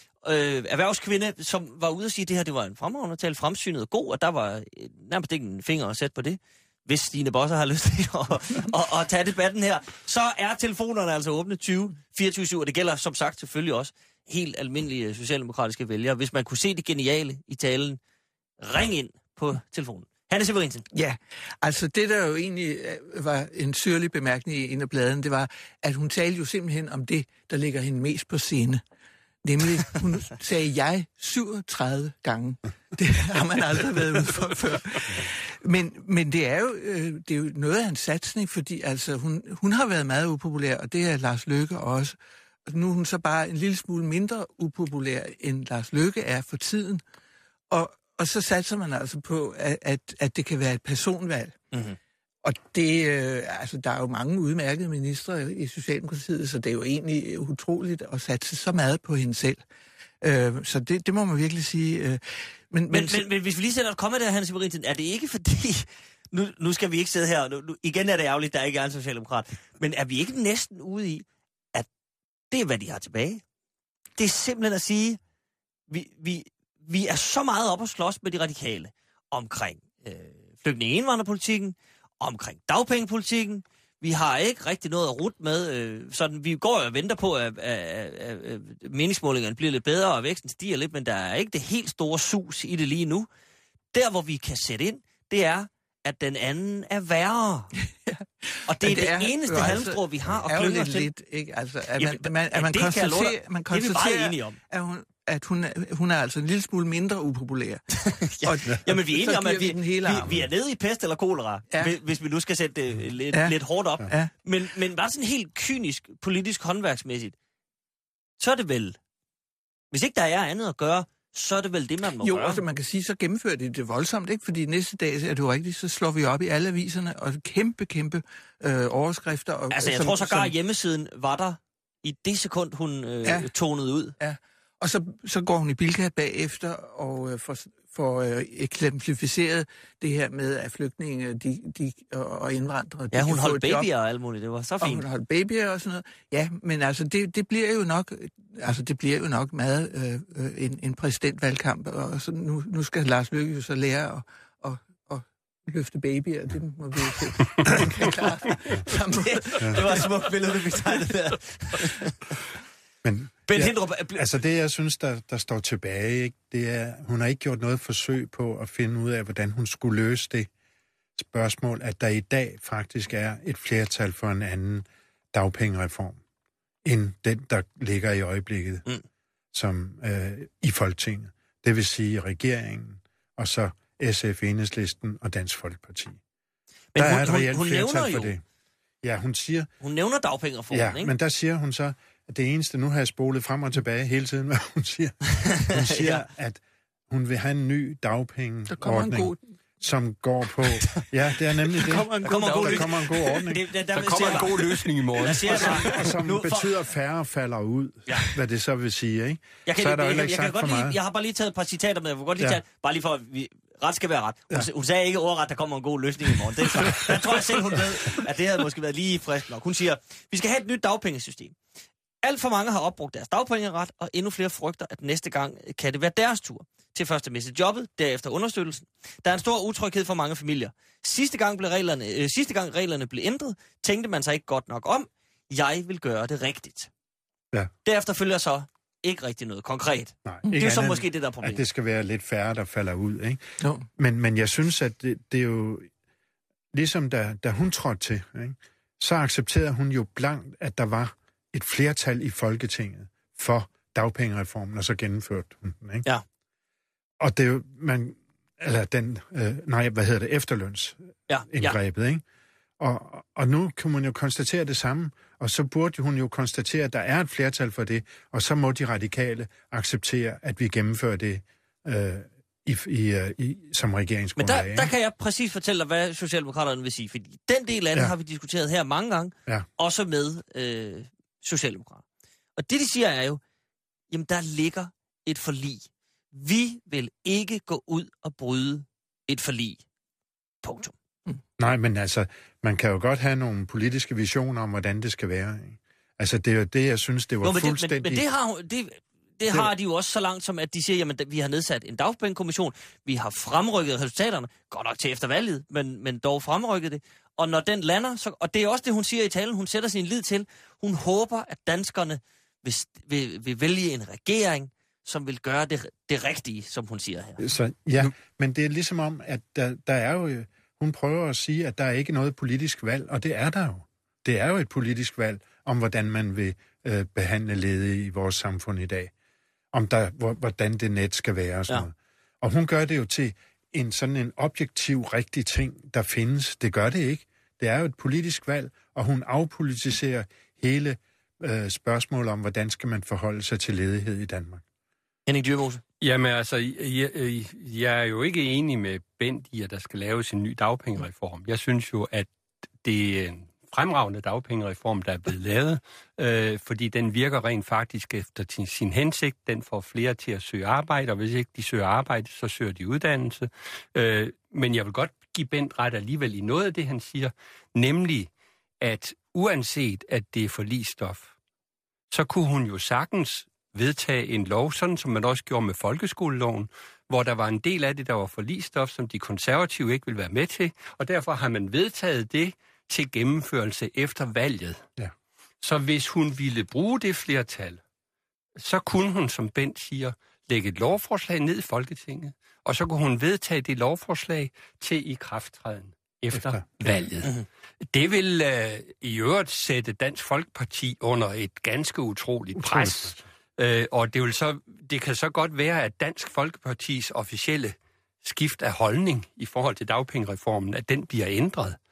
øh, erhvervskvinde, som var ude og sige, at det her det var en fremragende tale, fremsynet og god, og der var øh, nærmest ikke en finger at sætte på det. Hvis Stine Bosse har lyst til at, at, at tage debatten her, så er telefonerne altså åbne tyve fireogtyve syv, og det gælder som sagt selvfølgelig også helt almindelige socialdemokratiske vælgere. Hvis man kunne se det geniale i talen, ring ind på telefonen. Hanne Severinsen. Ja, altså det der jo egentlig var en syrlig bemærkning i en af bladene, det var, at hun talte jo simpelthen om det, der ligger hende mest på scene. Nemlig, hun sagde jeg syvogtredive gange. Det har man aldrig været ude for før. Men, men det, er jo, det er jo noget af en satsning, fordi altså, hun, hun har været meget upopulær, og det er Lars Løkke også. Og nu er hun så bare en lille smule mindre upopulær, end Lars Løkke er for tiden. Og Og så satser man altså på, at, at, at det kan være et personvalg. Mm-hmm. Og det, øh, altså, der er jo mange udmærkede ministre i Socialdemokratiet, så det er jo egentlig utroligt at satse så meget på hende selv. Øh, så det, det må man virkelig sige. Øh. Men, men, men, men, men hvis vi lige sætter et komma der, Hanne Severinsen, er det ikke fordi... Nu, nu skal vi ikke sidde her, nu, nu, igen er det ærgerligt, der ikke er en socialdemokrat. Men er vi ikke næsten ude i, at det er, hvad de har tilbage? Det er simpelthen at sige, vi... vi Vi er så meget op at slås med de radikale omkring øh, flygtninge- og indvandrerpolitikken, omkring dagpengepolitikken. Vi har ikke rigtig noget at rute med. Øh, sådan, vi går og venter på, at, at, at, at meningsmålingerne bliver lidt bedre, og væksten stiger lidt, men der er ikke det helt store sus i det lige nu. Der, hvor vi kan sætte ind, det er, at den anden er værre. Ja. Og det er det, det er, eneste altså, halmstrå, vi har at klynge os til. Lidt, ikke? Altså, at man, Jamen, man, at man konstaterer, man konstaterer at hun, at hun, hun er altså en lille smule mindre upopulær. ja. Og, Jamen, vi er enige om, at vi, vi, vi er nede i pest eller kolera, ja. hvis vi nu skal sætte det lidt, ja. lidt hårdt op. Ja. Men, men bare sådan helt kynisk, politisk, håndværksmæssigt, så er det vel, Hvis ikke der er andet at gøre, så er det vel det, man må jo, gøre. Jo, altså man kan sige, så gennemfører det det voldsomt, ikke? Fordi næste dag, er det jo rigtigt, så slår vi op i alle aviserne, og kæmpe, kæmpe øh, overskrifter. Og, altså, jeg som, tror sågar, som, hjemmesiden var der i det sekund, hun øh, ja. tonede ud. Ja, og så, så går hun i Bilka bagefter og øh, får, får øh, eksemplificeret det her med, at flygtninge de, de, og, og indvandrere... Ja, de hun holdt babyer job, og alt muligt, det var så fint. Og hun holdt babyer og sådan noget. Ja, men altså, det, det bliver jo nok... Altså, det bliver jo nok meget øh, en, en præsidentvalgkamp, og så nu, nu skal Lars Løkke jo så lære at, at, at løfte babyer, det må vi jo se. det, det var et smukt billede, vi tegnede der. Men Ben ja, Hindrup, altså det, jeg synes, der, der står tilbage, ikke, det er, hun har ikke gjort noget forsøg på at finde ud af, hvordan hun skulle løse det spørgsmål, at der i dag faktisk er et flertal for en anden dagpengereform, end den, der ligger i øjeblikket, mm. som øh, i Folketinget. Det vil sige regeringen, og så S F, Enhedslisten og Dansk Folkeparti. Men der hun, er et reelt hun, hun flertal for jo. det. Ja, hun siger... Hun nævner dagpengereformen, ja, ikke? men der siger hun så, at det eneste, nu har jeg spolet frem og tilbage hele tiden, hvad hun siger. Hun siger, ja. at hun vil have en ny dagpengeordning, som går på... Ja, det er nemlig det. Der kommer en god, der god, der kommer en god ordning. Det, der, der, der kommer en god løsning i morgen. Jeg siger, og som, og som nu, betyder, at færre falder ud, ja. hvad det så vil sige, ikke? Jeg kan, så er der jeg, jo jeg, ikke jeg, sagt for lige, meget. Jeg har bare lige taget et par citater med, jeg vil godt lige ja. tage, bare lige for, at vi, ret skal være ret. Hun, ja. hun sagde ikke ordret, der kommer en god løsning i morgen. Det er så. Jeg tror jeg selv, hun ved, at det havde måske været lige frisk nok. Hun siger, vi skal have et nyt dagpengesystem. Alt for mange har opbrugt deres dagpengeret, og endnu flere frygter, at næste gang kan det være deres tur. Til først at miste jobbet, derefter understøttelsen. Der er en stor utryghed for mange familier. Sidste gang, blev reglerne, øh, sidste gang reglerne blev ændret, tænkte man sig ikke godt nok om. Jeg vil gøre det rigtigt. Ja. Derefter følger så ikke rigtig noget konkret. Nej, det er jo så andet, måske det, der er problemet. At det skal være lidt færre, der falder ud, ikke? No. Men, men jeg synes, at det, det er jo... Ligesom da, da hun trådte til, ikke? Så accepterede hun jo blankt, at der var et flertal i Folketinget for dagpengereformen, og så gennemførte hun den, ikke? Ja. Og det er jo, man, eller den, øh, nej, hvad hedder det, efterlønsindgrebet, ja, ja. ikke? Og, og nu kan man jo konstatere det samme, og så burde hun jo konstatere, at der er et flertal for det, og så må de radikale acceptere, at vi gennemfører det øh, i, i, i, som regeringsgrundlag. Men der, der kan jeg præcis fortælle dig, hvad Socialdemokraterne vil sige, fordi den del af det ja. har vi diskuteret her mange gange, ja. også med øh, Socialdemokrater. Og det, de siger, er jo, jamen der ligger et forlig. Vi vil ikke gå ud og bryde et forlig. Punktum. Mm. Nej, men altså, man kan jo godt have nogle politiske visioner om, hvordan det skal være. Ikke? Altså, det er jo det, jeg synes, det var jo, men fuldstændig... Det, men, men det har, det, det har de jo også så langt, som at de siger, jamen, vi har nedsat en dagpengekommission, vi har fremrykket resultaterne, godt nok til efter valget, men, men dog fremrykket det. Og når den lander, så, og det er også det, hun siger i talen, hun sætter sin lid til, hun håber, at danskerne vil, vil, vil vælge en regering, som vil gøre det, det rigtige, som hun siger her. Så, ja, men det er ligesom om, at der, der er jo... Hun prøver at sige, at der er ikke noget politisk valg, og det er der jo. Det er jo et politisk valg om, hvordan man vil øh, behandle ledige i vores samfund i dag. Om der, hvordan det net skal være og sådan ja. noget. Og hun gør det jo til en sådan en objektiv, rigtig ting, der findes. Det gør det ikke. Det er jo et politisk valg, og hun afpolitiserer hele øh, spørgsmålet om, hvordan skal man forholde sig til ledighed i Danmark. Henning Dyrmose. Jamen altså, jeg, jeg er jo ikke enig med Bent i, at der skal laves en ny dagpengereform. Jeg synes jo, at det er en fremragende dagpengereform, der er blevet lavet, øh, fordi den virker rent faktisk efter sin hensigt. Den får flere til at søge arbejde, og hvis ikke de søger arbejde, så søger de uddannelse. Øh, men jeg vil godt give Bent ret alligevel i noget af det, han siger, nemlig, at uanset at det er forligsstof, så kunne hun jo sagtens vedtage en lov, sådan som man også gjorde med folkeskoleloven, hvor der var en del af det, der var forligsstof, som de konservative ikke ville være med til, og derfor har man vedtaget det til gennemførelse efter valget. Ja. Så hvis hun ville bruge det flertal, så kunne hun, som Bent siger, lægge et lovforslag ned i Folketinget, og så kunne hun vedtage det lovforslag til ikrafttræden efter, efter. valget. Mm-hmm. Det vil øh, i øvrigt sætte Dansk Folkeparti under et ganske utroligt pres. Øh, og det, vil så, det kan så godt være, at Dansk Folkepartis officielle skift af holdning i forhold til dagpengereformen, at den bliver ændret.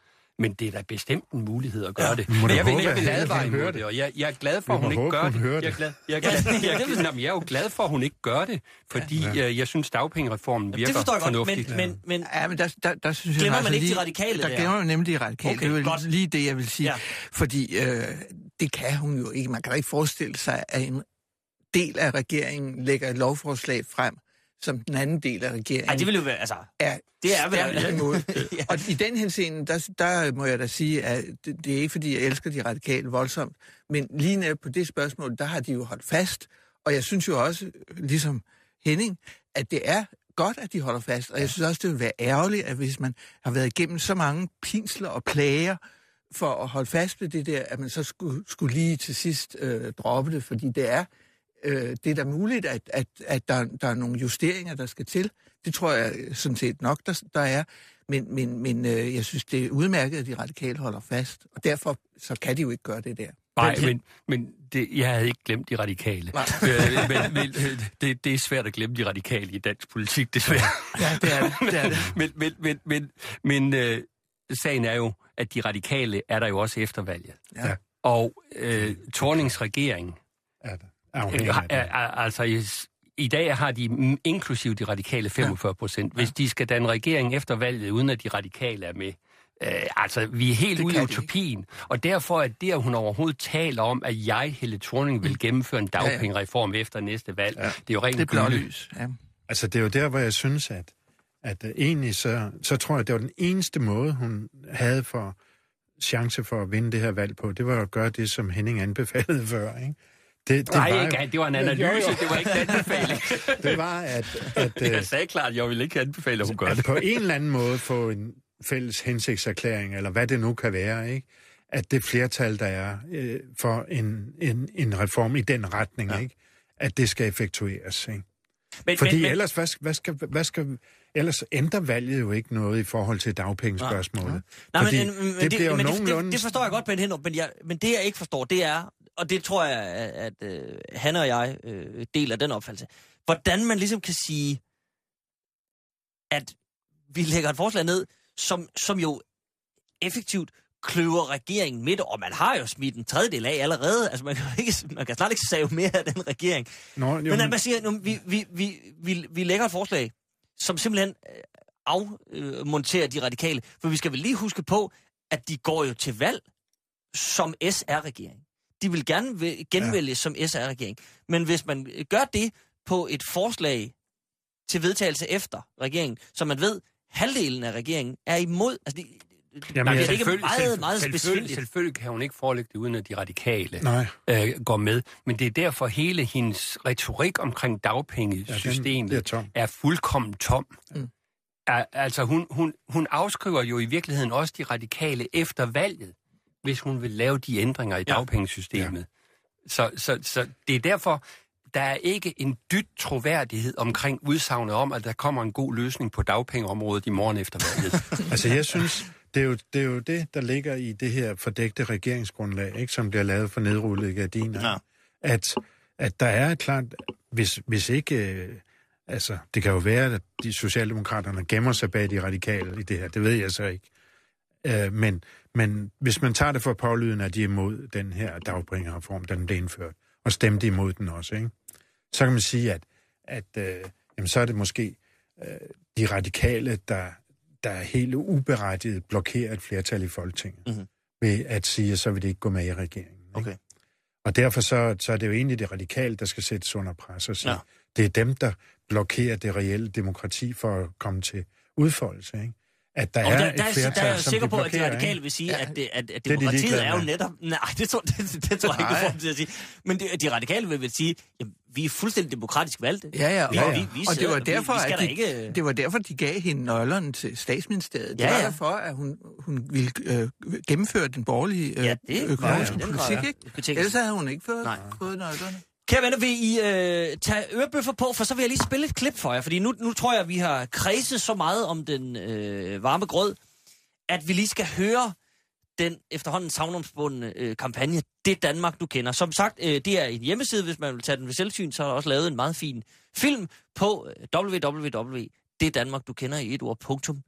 Men det er da bestemt en mulighed at gøre Ja. det. Må Men jeg vil håbe, ikke at advare han hører imod det. det, og jeg, jeg er glad for, Vi at hun må ikke håbe, gør hun det. hører Jeg er det. glad, jeg er glad, jeg, jeg, jeg, jeg er jo glad for, at hun ikke gør det, fordi Ja. øh, jeg synes, dagpengereformen virker Det forstår jeg godt, fornuftigt. men, men, men Ja, men der, der, der synes Glemmer jeg, man altså ikke de lige, radikale der? der? glemmer man nemlig de radikale. Okay, det er godt. jo lige det, jeg vil sige. Ja. Fordi øh, det kan hun jo ikke. Man kan da ikke forestille sig, at en del af regeringen lægger et lovforslag frem, som den anden del af regeringen ej, det vil jo være, altså, er det er vel... stærkt imod. Ja. Og i den henseende, der, der må jeg da sige, at det, det er ikke, fordi jeg elsker de radikale voldsomt, men lige netop på det spørgsmål, der har de jo holdt fast. Og jeg synes jo også, ligesom Henning, at det er godt, at de holder fast. Og jeg synes også, det vil være ærgerligt, at hvis man har været igennem så mange pinsler og plager for at holde fast ved det der, at man så skulle, skulle lige til sidst øh, droppe det, fordi det er øh, det er da muligt, at, at, at der, der er nogle justeringer, der skal til. Det tror jeg sådan set nok, der, der er. Men, men, men øh, jeg synes, det er udmærket, at de radikale holder fast. Og derfor så kan de jo ikke gøre det der. Nej, men, men det, jeg havde ikke glemt de radikale. øh, men, men det, det er svært at glemme de radikale i dansk politik, desværre. Ja, det er det. det, er det. men men, men, men, men øh, sagen er jo, at de radikale er der jo også efter valget. Ja. Og øh, Thornings regering, Er det? øh, er, er, altså i, i dag har de mm, inklusive de radikale femogfyrre procent. Hvis de skal danne regering efter valget, uden at de radikale er med, Øh, altså, vi er helt ude i utopien, og derfor er det, at hun overhovedet taler om, at jeg, Helle Thorning, vil gennemføre en dagpengereform efter næste valg, ja. Det er jo rent det er blålys. Ja. Altså, det er jo der, hvor jeg synes, at, at uh, egentlig så, så tror jeg, det var den eneste måde, hun havde for chance for at vinde det her valg på, det var at gøre det, som Henning anbefalede før, ikke? Det, det Nej, var, ikke, det var en analyse, jo, jo. Det var ikke en anbefaling. Det var, at... at jeg sagde klart, at jeg ville ikke anbefale, at hun gør det. At på en eller anden måde få en fælles hensigtserklæring, eller hvad det nu kan være, ikke? At det flertal, der er øh, for en, en, en reform i den retning, ja. Ikke? At det skal effektueres. Ikke? Men, Fordi men, men... ellers, hvad, hvad, skal, hvad skal, ellers ændrer valget jo ikke noget i forhold til dagpengespørgsmålet. Nej, Fordi men, men, det, det, bliver men nogenlunde... det, det forstår jeg godt, Ben Hinderup, men, jeg, men det jeg ikke forstår, det er, og det tror jeg, at, at, at han og jeg øh, deler den opfattelse, hvordan man ligesom kan sige, at vi lægger et forslag ned, Som, som jo effektivt kløver regeringen midt, og man har jo smidt en tredjedel af allerede. Altså, man kan, ikke, man kan snart ikke save mere af den regering. Nå, jo, men at man siger, nu, vi, vi, vi, vi, vi lægger et forslag, som simpelthen afmonterer de radikale. For vi skal vel lige huske på, at de går jo til valg som S R-regering. De vil gerne genvælges ja. som S R-regering. Men hvis man gør det på et forslag til vedtagelse efter regeringen, så man ved, halvdelen af regeringen er imod. Altså, det, Jamen, det er ikke meget, meget selvfølgelig, specifikt. Selvfølgelig kan hun ikke forelægge det, uden at de radikale øh, går med. Men det er derfor, hele hendes retorik omkring dagpengesystemet ja, er, er fuldkommen tom. Mm. Er, altså, hun, hun, hun afskriver jo i virkeligheden også de radikale efter valget, hvis hun vil lave de ændringer i ja. dagpengesystemet. Ja. Så, så, så det er derfor... Der er ikke en dyt troværdighed omkring udsagnet om, at der kommer en god løsning på dagpengeområdet i morgen efter valget. Altså, jeg synes, det er, jo, det er jo det, der ligger i det her fordækte regeringsgrundlag, ikke, som bliver lavet for nedrullede gardiner. Ja. At, at der er klart, hvis, hvis ikke... Øh, altså, det kan jo være, at de socialdemokraterne gemmer sig bag de radikale i det her. Det ved jeg så ikke. Øh, men, men hvis man tager det for pålyden, at de er imod den her dagpengereform, den blev indført, og stemte imod den også, ikke? Så kan man sige, at, at øh, jamen, så er det måske øh, de radikale, der, der er helt uberettiget blokerer et flertal i Folketinget, mm-hmm. ved at sige, at så vil det ikke gå med i regeringen. Ikke? Okay. Og derfor så, så er det jo egentlig det radikale, der skal sættes under pres og sige, ja. Det er dem, der blokerer det reelle demokrati for at komme til udfoldelse, ikke? At der, og er der, et der, flertal, der er jeg som sikker de på, at de radikale ikke? vil sige, ja. at, det, at, at det demokratiet de er, er jo netop... Nej, det tror, det, det tror jeg ikke, du får til at sige. Men de, de radikale vil, vil sige, at vi er fuldstændig demokratisk valgte. Ja, ja. Vi, ja, ja. ja. Vi, vi og det var, derfor, vi, vi at de, ikke... det var derfor, de gav hende nøglerne til statsministeriet. Ja, det var ja. derfor, at hun, hun ville øh, gennemføre den borgerlige øh, ja, det, økonomiske ja, politik, ja. ikke? Ellers havde hun ikke fået, fået nøglerne. Kære venner, vil I øh, tage ørebøffer på, for så vil jeg lige spille et klip for jer. Fordi nu, nu tror jeg, at vi har kredset så meget om den øh, varme grød, at vi lige skal høre den efterhånden savnomsbundne øh, kampagne, Det Danmark, du kender. Som sagt, øh, det er en hjemmeside, hvis man vil tage den ved selvsyn, så er der også lavet en meget fin film på øh, w w w punktum det danmark du kender i et ord, punktum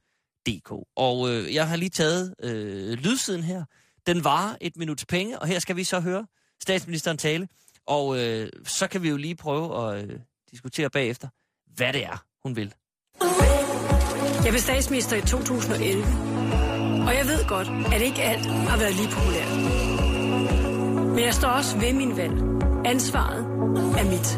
k. Og øh, jeg har lige taget øh, lydsiden her. Den varer et minuts penge, og her skal vi så høre statsministeren tale. Og øh, så kan vi jo lige prøve at øh, diskutere bagefter, hvad det er, hun vil. Jeg blev statsminister i to tusind og elleve, og jeg ved godt, at ikke alt har været lige populært. Men jeg står også ved min valg. Ansvaret er mit.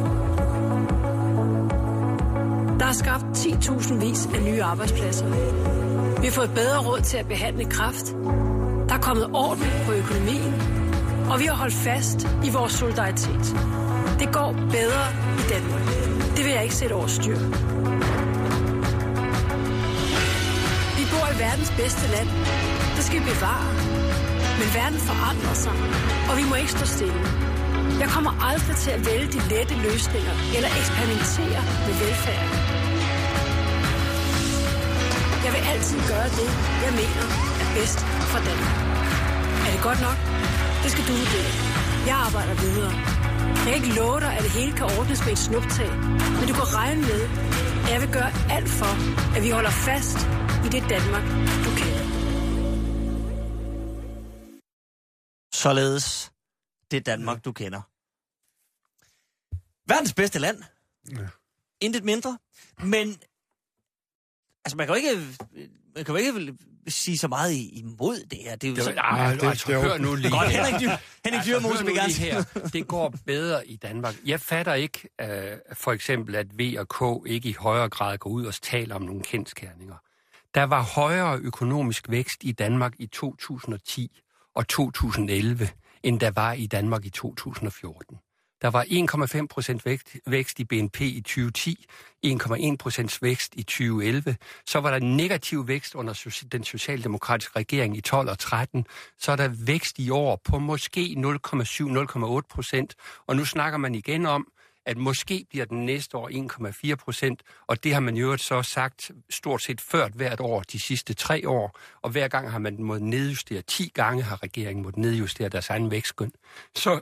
Der er skabt ti tusind vis af nye arbejdspladser. Vi har fået bedre råd til at behandle kræft. Der er kommet orden på økonomien, og vi har holdt fast i vores solidaritet. Det går bedre i Danmark. Det vil jeg ikke sætte over styr. Vi bor i verdens bedste land. Det skal vi bevare. Men verden forandrer sig, og vi må ikke stå stille. Jeg kommer aldrig til at vælge de lette løsninger eller eksperimentere med velfærd. Jeg vil altid gøre det, jeg mener er bedst for Danmark. Er det godt nok? Det skal du vurdere. Jeg arbejder videre. Jeg kan ikke love dig, at det hele kan ordnes med et snuptag, men du kan regne med, at jeg vil gøre alt for, at vi holder fast i det Danmark, du kender. Således det Danmark, du kender. Verdens bedste land. Ja. Intet mindre. Men altså, man kan jo ikke, man kan jo ikke sige så meget imod det her. Det er jo det, så... Nej, det, altså, det, hør nu lige godt, her. Henrik Dyr, Henrik Dyr, altså, hør nu lige her. Det går bedre i Danmark. Jeg fatter ikke, uh, for eksempel, at V og K ikke i højere grad går ud og taler om nogle kendsgerninger. Der var højere økonomisk vækst i Danmark i to tusind og ti og to tusind og elleve, end der var i Danmark i to tusind og fjorten. Der var en komma fem procent vækst, vækst i B N P i tyve ti, en komma en procent vækst i tyve elleve. Så var der negativ vækst under den socialdemokratiske regering i tolv og tretten. Så er der vækst i år på måske nul komma syv til nul komma otte procent. Og nu snakker man igen om, at måske bliver den næste år en komma fire procent, og det har man jo så sagt stort set ført hvert år de sidste tre år, og hver gang har man måttet nedjustere, ti gange har regeringen måttet nedjustere deres egen vækstskøn. Så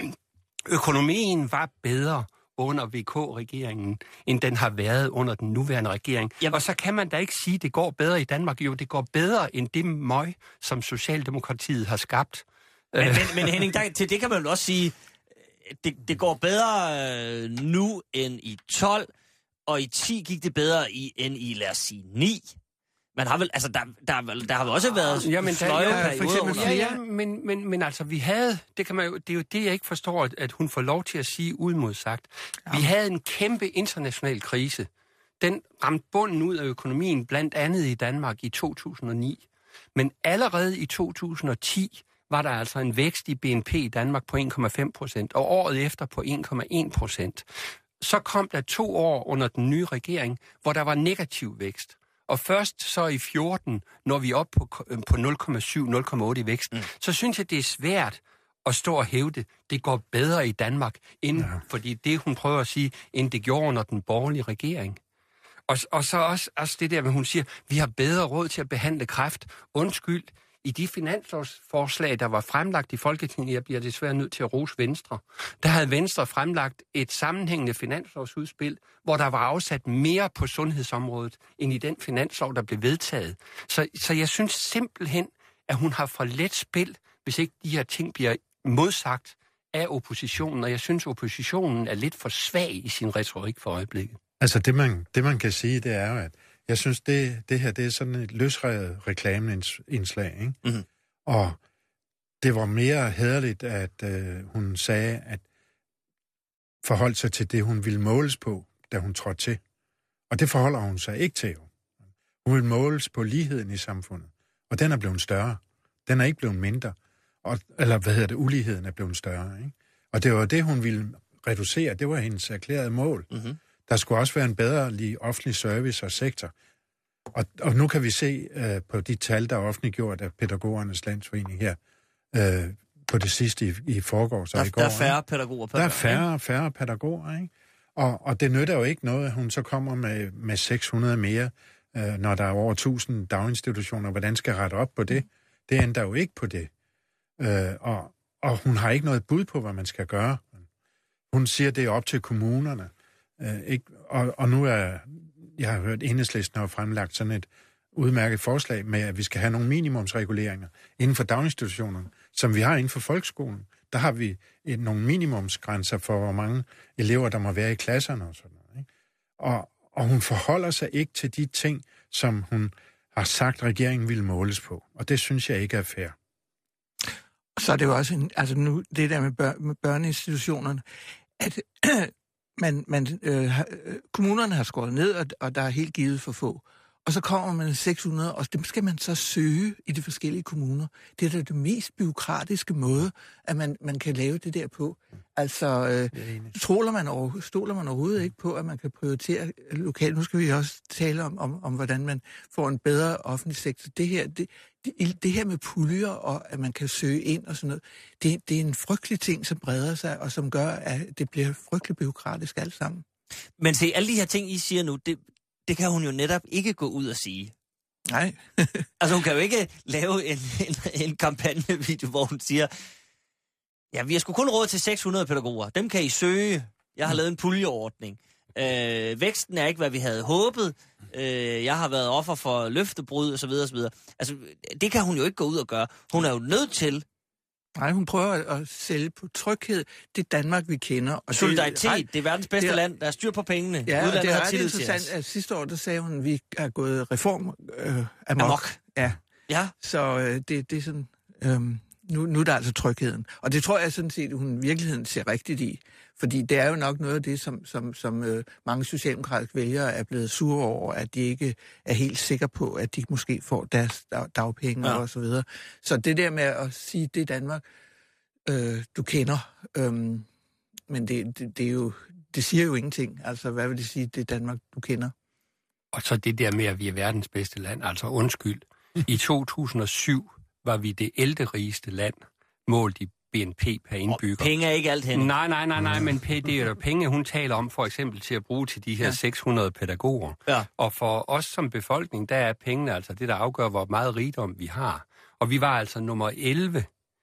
økonomien var bedre under V K-regeringen, end den har været under den nuværende regering. Jamen. Og så kan man da ikke sige, at det går bedre i Danmark. Jo, det går bedre end det møg, som Socialdemokratiet har skabt. Men, men, men Henning, der, til det kan man jo også sige, Det, det går bedre øh, nu end i tolv, og i ti gik det bedre i, end i, lad os sige, ni. Man har vel, altså, der, der, der har vel også været ja, men sløje der, ja, perioder. Ja, ja, men, men, men altså, vi havde, det kan man jo, det er jo det, jeg ikke forstår, at hun får lov til at sige uimodsagt. Ja. Vi havde en kæmpe international krise. Den ramte bunden ud af økonomien, blandt andet i Danmark i to tusind og ni. Men allerede i to tusind og ti var der altså en vækst i B N P i Danmark på en komma fem procent, og året efter på en komma en procent. Så kom der to år under den nye regering, hvor der var negativ vækst. Og først så i fjorten, når vi er oppe på, på nul komma syv til nul komma otte i vækst, mm. så synes jeg, det er svært at stå og hævde, det går bedre i Danmark, end, ja. fordi det, hun prøver at sige, end det gjorde under den borgerlige regering. Og, og så også, også det der, hvor hun siger, vi har bedre råd til at behandle kræft. Undskyld, i de finanslovsforslag, der var fremlagt i Folketinget, jeg bliver desværre nødt til at rose Venstre, der havde Venstre fremlagt et sammenhængende finanslovsudspil, hvor der var afsat mere på sundhedsområdet, end i den finanslov, der blev vedtaget. Så, så jeg synes simpelthen, at hun har for let spil, hvis ikke de her ting bliver modsagt af oppositionen, og jeg synes, oppositionen er lidt for svag i sin retorik for øjeblikket. Altså det man, det, man kan sige, det er jo, at jeg synes, det, det her det er sådan et løsrevet reklameindslag, ikke? Mm-hmm. Og det var mere hæderligt, at øh, hun sagde, at forholdt sig til det, hun ville måles på, da hun trådte til. Og det forholder hun sig ikke til. Hun vil måles på ligheden i samfundet. Og den er blevet større. Den er ikke blevet mindre. Og, eller hvad hedder det, uligheden er blevet større, ikke? Og det var det, hun ville reducere. Det var hendes erklærede mål. Mm-hmm. Der skulle også være en bedre lige offentlig service og sektor. Og, og nu kan vi se øh, på de tal, der er offentliggjort af Pædagogernes Landsforening her, øh, på det sidste i, i forgårs og der, i går. Der er færre pædagoger per Der er færre og færre pædagoger, ikke? Og, og det nytter jo ikke noget, at hun så kommer med, med seks hundrede mere, øh, når der er over tusind daginstitutioner. Hvordan skal rette op på det? Det ændrer jo ikke på det. Øh, og, og hun har ikke noget bud på, hvad man skal gøre. Hun siger, det er op til kommunerne. Øh, ikke? Og, og nu er, jeg har hørt, Enhedslisten har fremlagt sådan et udmærket forslag med, at vi skal have nogle minimumsreguleringer inden for daginstitutionerne, som vi har inden for folkeskolen. Der har vi et, nogle minimumsgrænser for, hvor mange elever, der må være i klasserne og sådan noget. Ikke? Og, og hun forholder sig ikke til de ting, som hun har sagt, regeringen ville måles på. Og det synes jeg ikke er fair. Så er det jo også en, altså nu, det der med, bør, med børneinstitutionerne, at man, man, øh, kommunerne har skåret ned, og, og der er helt givet for få. Og så kommer man seks hundrede, og dem skal man så søge i de forskellige kommuner. Det er da det mest bureaukratiske måde, at man, man kan lave det der på. Altså, øh, stoler, man over, stoler man overhovedet ikke på, at man kan prioritere lokalt. Nu skal vi også tale om, om, om hvordan man får en bedre offentlig sektor. Det her, det, det, det her med puljer, og at man kan søge ind og sådan noget, det, det er en frygtelig ting, som breder sig, og som gør, at det bliver frygtelig bureaukratisk alt sammen. Men se, alle de her ting, I siger nu, det... Det kan hun jo netop ikke gå ud og sige. Nej. Altså hun kan jo ikke lave en, en, en kampagnevideo, hvor hun siger, ja, vi har sgu kun råd til seks hundrede pædagoger. Dem kan I søge. Jeg har lavet en puljeordning. Øh, væksten er ikke, hvad vi havde håbet. Øh, jeg har været offer for løftebrud osv. osv. Altså, det kan hun jo ikke gå ud og gøre. Hun er jo nødt til... Nej, hun prøver at sælge på tryghed. Det er Danmark, vi kender. Og solidaritet, det, det er verdens bedste det er, land. Der er styr på pengene. Ja, udlandet det er ret interessant, at sidste år, der sagde hun, at vi er gået reform øh, amok. amok. Ja. ja. Så øh, det, det er sådan... Øh, nu, nu er der altså trygheden. Og det tror jeg sådan set, at hun i virkeligheden ser rigtigt i. Fordi det er jo nok noget af det, som, som, som øh, mange socialdemokratiske vælgere er blevet sure over, at de ikke er helt sikre på, at de måske får deres dag, dagpenge ja. og så videre. Så det der med at sige, det er Danmark, øh, du kender, øh, men det, det, det, er jo, det siger jo ingenting. Altså, hvad vil det sige, det er Danmark, du kender? Og så det der med, at vi er verdens bedste land, altså undskyld. I to tusind og syv var vi det ellevte-rigeste land, målt i B N P per indbygger. Og penge er ikke alt hen. Nej, nej, nej, nej, men det er jo penge, hun taler om for eksempel til at bruge til de her ja. seks hundrede pædagoger. Ja. Og for os som befolkning, der er pengene altså det, der afgør, hvor meget rigdom vi har. Og vi var altså nummer elleve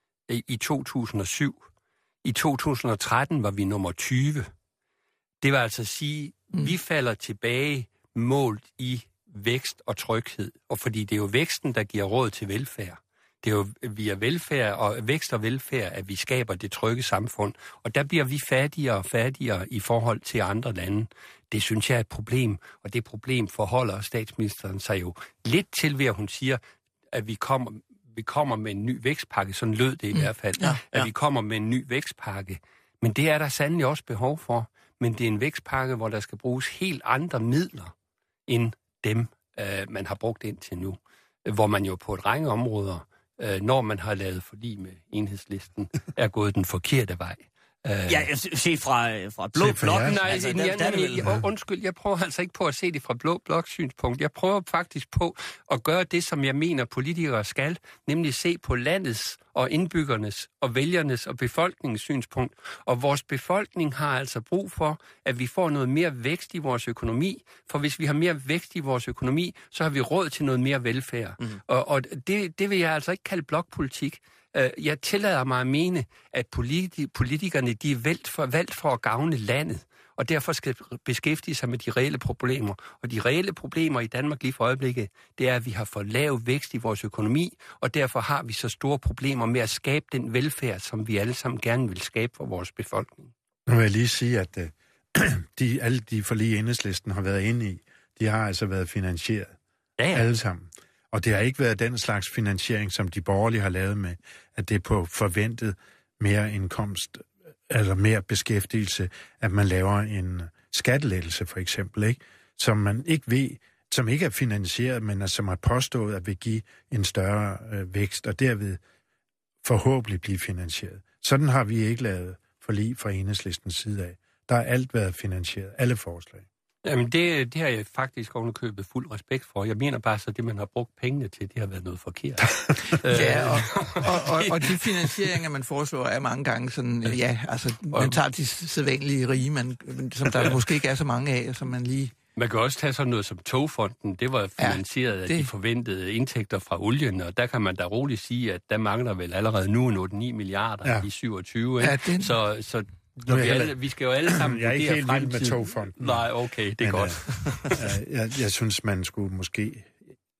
i to tusind og syv. I to tusind og tretten var vi nummer tyve. Det vil altså sige, mm. vi falder tilbage målt i vækst og tryghed. Og fordi det er jo væksten, der giver råd til velfærd. Det er jo via velfærd og vækst og velfærd, at vi skaber det trygge samfund. Og der bliver vi fattigere og fattigere i forhold til andre lande. Det synes jeg er et problem, og det problem forholder statsministeren sig jo lidt til, ved at hun siger, at vi kommer, vi kommer med en ny vækstpakke. Sådan lød det i mm. hvert fald, ja, ja. At vi kommer med en ny vækstpakke. Men det er der sandelig også behov for. Men det er en vækstpakke, hvor der skal bruges helt andre midler, end dem, øh, man har brugt indtil nu. Hvor man jo på et række områder, når man har lavet forlig med Enhedslisten, er gået den forkerte vej. Ja, se fra, fra blå blok. Nej, altså, der, jeg, der jeg, jeg, undskyld, jeg prøver altså ikke på at se det fra blå blok synspunkt. Jeg prøver faktisk på at gøre det, som jeg mener, politikere skal, nemlig se på landets og indbyggernes og vælgernes og befolkningens synspunkt. Og vores befolkning har altså brug for, at vi får noget mere vækst i vores økonomi. For hvis vi har mere vækst i vores økonomi, så har vi råd til noget mere velfærd. Mm. Og, og det, det vil jeg altså ikke kalde blokpolitik. Jeg tillader mig at mene, at politi- politikerne de er valgt for, valgt for at gavne landet, og derfor skal beskæftige sig med de reelle problemer. Og de reelle problemer i Danmark lige for øjeblikket, det er, at vi har for lav vækst i vores økonomi, og derfor har vi så store problemer med at skabe den velfærd, som vi alle sammen gerne vil skabe for vores befolkning. Nu vil jeg lige sige, at uh, de, alle de forlig Enhedslisten har været inde i, de har altså været finansieret. Ja, ja. Alle sammen. Og det har ikke været den slags finansiering, som de borgerlige har lavet med, at det er på forventet mere indkomst, eller mere beskæftigelse, at man laver en skattelettelse for eksempel, ikke? Som man ikke ved, som ikke er finansieret, men som har påstået at vil give en større øh, vækst, og derved forhåbentlig blive finansieret. Sådan har vi ikke lavet forlig fra Enhedslistens side af. Der har alt været finansieret, alle forslag. Jamen, det, det har jeg faktisk ovenikøbet fuld respekt for. Jeg mener bare, så det, man har brugt pengene til, det har været noget forkert. Ja, og, og, og, og de finansieringer, man foreslår, er mange gange sådan, ja, altså, man tager de sædvanlige rige, man, som der måske ikke er så mange af, som man lige... Man kan også tage sådan noget som Togfonden. Det var finansieret ja, det... af de forventede indtægter fra olien, og der kan man da roligt sige, at der mangler vel allerede nu otte til ni milliarder ja. i syvogtyve. Ja, den... Så... så Nå, vi, alle, vi skal jo alle sammen... Jeg er ikke helt vild med Togfonden. Nej, okay, det er men, godt. Uh, jeg, jeg synes, man skulle måske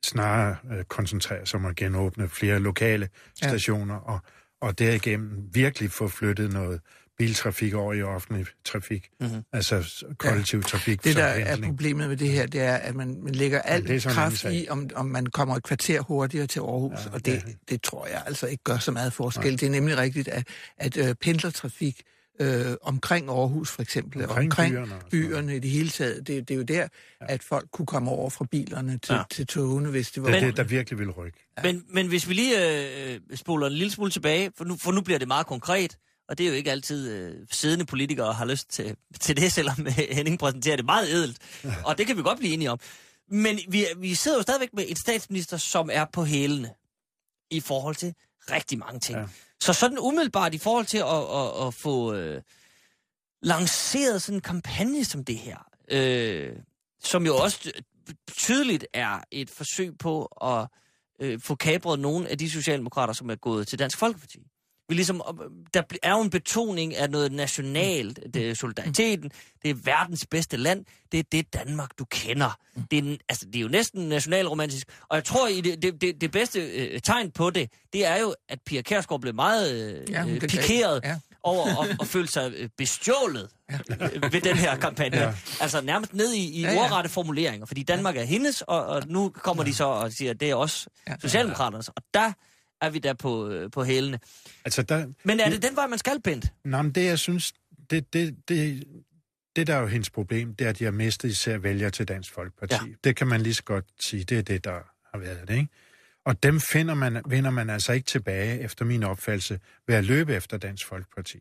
snarere øh, koncentrere sig om at genåbne flere lokale stationer, ja. og, og derigennem virkelig få flyttet noget biltrafik over i offentlig trafik, mm-hmm. altså kollektiv ja. trafik. Det, der er problemet med det her, det er, at man, man lægger alt kraft i, om, om man kommer et kvarter hurtigere til Aarhus, ja, og det, ja. det tror jeg altså ikke gør så meget forskel. Nej. Det er nemlig rigtigt, at, at øh, pendlertrafik øh, omkring Aarhus for eksempel, omkring, omkring byerne, byerne i det hele taget, det, det er jo der, ja. at folk kunne komme over fra bilerne til, ja. til togene, hvis det var... Det er det, der virkelig vil rykke. Ja. Men, men hvis vi lige øh, spoler en lille smule tilbage, for nu, for nu bliver det meget konkret, og det er jo ikke altid øh, siddende politikere har lyst til, til det, selvom Henning præsenterer det meget ædelt. Ja. Og det kan vi godt blive enige om. Men vi, vi sidder jo stadigvæk med et statsminister, som er på hælene i forhold til rigtig mange ting. Ja. Så sådan umiddelbart i forhold til at, at, at få øh, lanceret sådan en kampagne som det her, øh, som jo også tydeligt er et forsøg på at øh, få kapret nogle af de socialdemokrater, som er gået til Dansk Folkeparti. Vi ligesom, der er jo en betoning af noget nationalt, det er solidariteten, det er verdens bedste land, det er det Danmark, du kender. Det er, altså, det er jo næsten nationalromantisk, og jeg tror, det, det, det, det bedste øh, tegn på det, det er jo, at Pia Kjærsgaard blev meget øh, ja, pikeret ja. over at, at føle sig bestjålet ja. ved den her kampagne. Ja. Altså nærmest ned i, i ja, ja. ordrette formuleringer, fordi Danmark er hendes, og, og nu kommer ja. de så og siger, at det er også ja. Socialdemokraternes, og der er vi der på, øh, på hælene. Altså der, men er det den vej, man skal, Bent? Nej, men det, jeg synes, det, det, det, det der er jo hendes problem, det er, at de har mistet især vælgere til Dansk Folkeparti. Ja. Det kan man lige så godt sige, det er det, der har været det, ikke? Og dem finder man, vinder man altså ikke tilbage, efter min opfattelse, ved at løbe efter Dansk Folkeparti.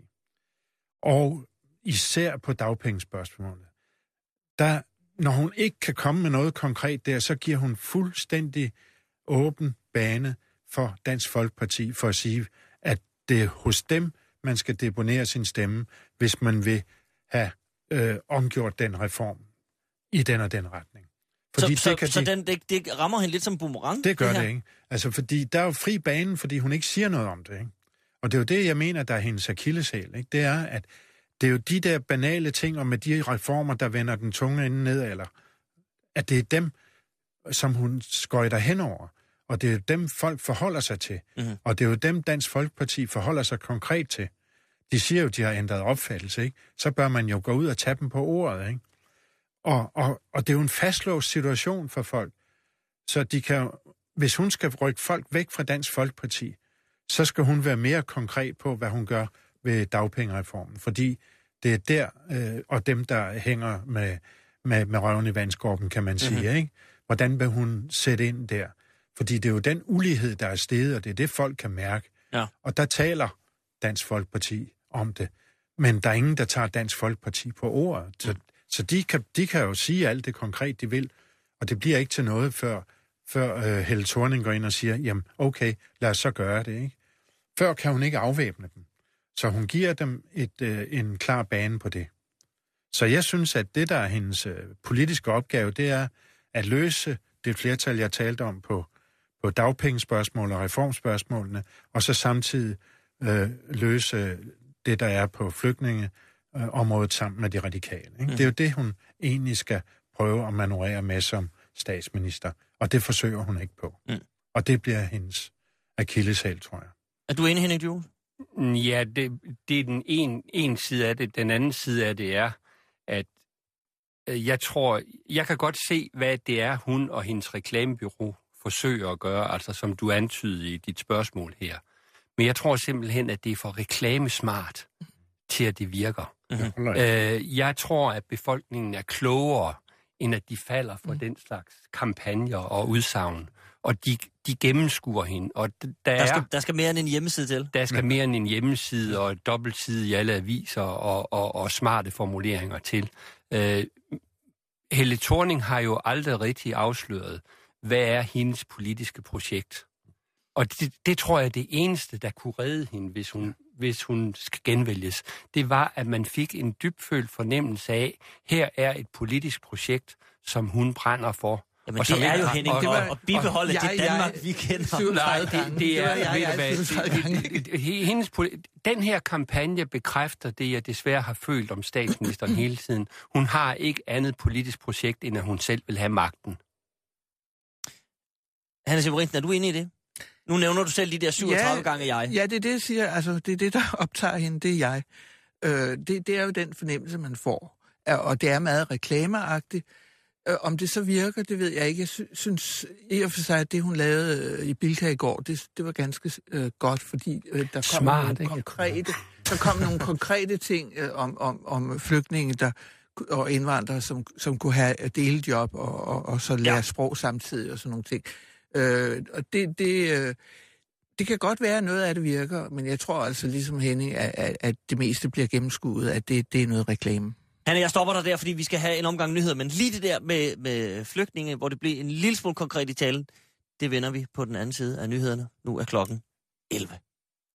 Og især på dagpengespørgsmålet. Der, når hun ikke kan komme med noget konkret der, så giver hun fuldstændig åben bane for Dansk Folkeparti, for at sige, at det er hos dem, man skal deponere sin stemme, hvis man vil have øh, omgjort den reform i den og den retning. Fordi så det så, de, så den, det, det rammer hende lidt som boomerang? Det gør det, det, ikke? Altså, fordi der er jo fri bane, fordi hun ikke siger noget om det, ikke? Og det er jo det, jeg mener, der er hendes akilleshæl, ikke? Det er, at det er jo de der banale ting, og med de reformer, der vender den tunge ende ned, eller at det er dem, som hun skøjter henover. Og det er jo dem, folk forholder sig til. Mm-hmm. Og det er jo dem, Dansk Folkeparti forholder sig konkret til. De siger jo, de har ændret opfattelse, ikke? Så bør man jo gå ud og tage dem på ordet, ikke? Og, og, og det er jo en fastlåst situation for folk. Så de kan, hvis hun skal rykke folk væk fra Dansk Folkeparti, så skal hun være mere konkret på, hvad hun gør ved dagpengereformen. Fordi det er der, øh, og dem, der hænger med, med, med røven i vandskorben, kan man sige, mm-hmm. ikke? Hvordan vil hun sætte ind der? Fordi det er jo den ulighed, der er steget, og det er det, folk kan mærke. Ja. Og der taler Dansk Folkeparti om det. Men der er ingen, der tager Dansk Folkeparti på ordet. Så, mm. så de, kan, de kan jo sige alt det konkret, de vil. Og det bliver ikke til noget, før, før uh, Helle Thorning går ind og siger, jamen okay, lad os så gøre det, ikke? Før kan hun ikke afvæbne dem. Så hun giver dem et, uh, en klar bane på det. Så jeg synes, at det, der er hendes uh, politiske opgave, det er at løse det flertal, jeg talte om på på dagpengespørgsmål og reformspørgsmålene, og så samtidig øh, løse det, der er på flygtningeområdet sammen med de radikale. Ikke? Mm. Det er jo det, hun egentlig skal prøve at manøvrere med som statsminister, og det forsøger hun ikke på. Mm. Og det bliver hendes akilleshæl, tror jeg. Er du enig, Henning Due? Ja, det, det er den ene, en side af det. Den anden side af det er, at jeg tror, jeg kan godt se, hvad det er, hun og hendes reklamebureau forsøger at gøre, altså som du antydede i dit spørgsmål her. Men jeg tror simpelthen, at det er for reklamesmart til, at det virker. Mm-hmm. Øh, jeg tror, at befolkningen er klogere, end at de falder for mm. den slags kampagner og udsagn. Og de, de gennemskuer hende. Og der, der, skal, er, der skal mere end en hjemmeside til. Der skal mere end en hjemmeside og et dobbeltside i alle aviser og, og, og smarte formuleringer til. Øh, Helle Thorning har jo aldrig rigtig afsløret, hvad er hendes politiske projekt. Og det, det tror jeg, det eneste, der kunne redde hende, hvis hun, hvis hun skal genvælges, det var, at man fik en dybfølt fornemmelse af, her er et politisk projekt, som hun brænder for. Jamen og det er jo, Henning, og, og, og bibeholde det Danmark, vi kender. Nej, det, det er, ved du hvad, den her kampagne bekræfter det, jeg desværre har følt om statsministeren hele tiden. Hun har ikke andet politisk projekt, end at hun selv vil have magten. Hanne Severinsen, er du inde i det? Nu nævner du selv de der syvogtredive ja, gange jeg. Ja, det er det, jeg siger. Altså, det er det, der optager hende, det er jeg. Øh, det, det er jo den fornemmelse, man får. Og det er meget reklameagtigt. Øh, om det så virker, det ved jeg ikke. Jeg sy- synes i og for sig, at det, hun lavede øh, i Bilka i går, det, det var ganske øh, godt, fordi øh, der kom Smart, nogle ikke? konkrete, der kom nogle konkrete ting øh, om, om, om flygtninge der, og indvandrere, som, som kunne have delejob og, og, og så lære ja. sprog samtidig og sådan nogle ting. Øh, og det, det, øh, det kan godt være, at noget af det virker, men jeg tror altså ligesom Henning, at, at, at det meste bliver gennemskuet, at det, det er noget reklame. Hanne, jeg stopper dig der, fordi vi skal have en omgang nyheder, men lige det der med, med flygtninge, hvor det blev en lille smule konkret i talen, det vender vi på den anden side af nyhederne. Nu er klokken elleve.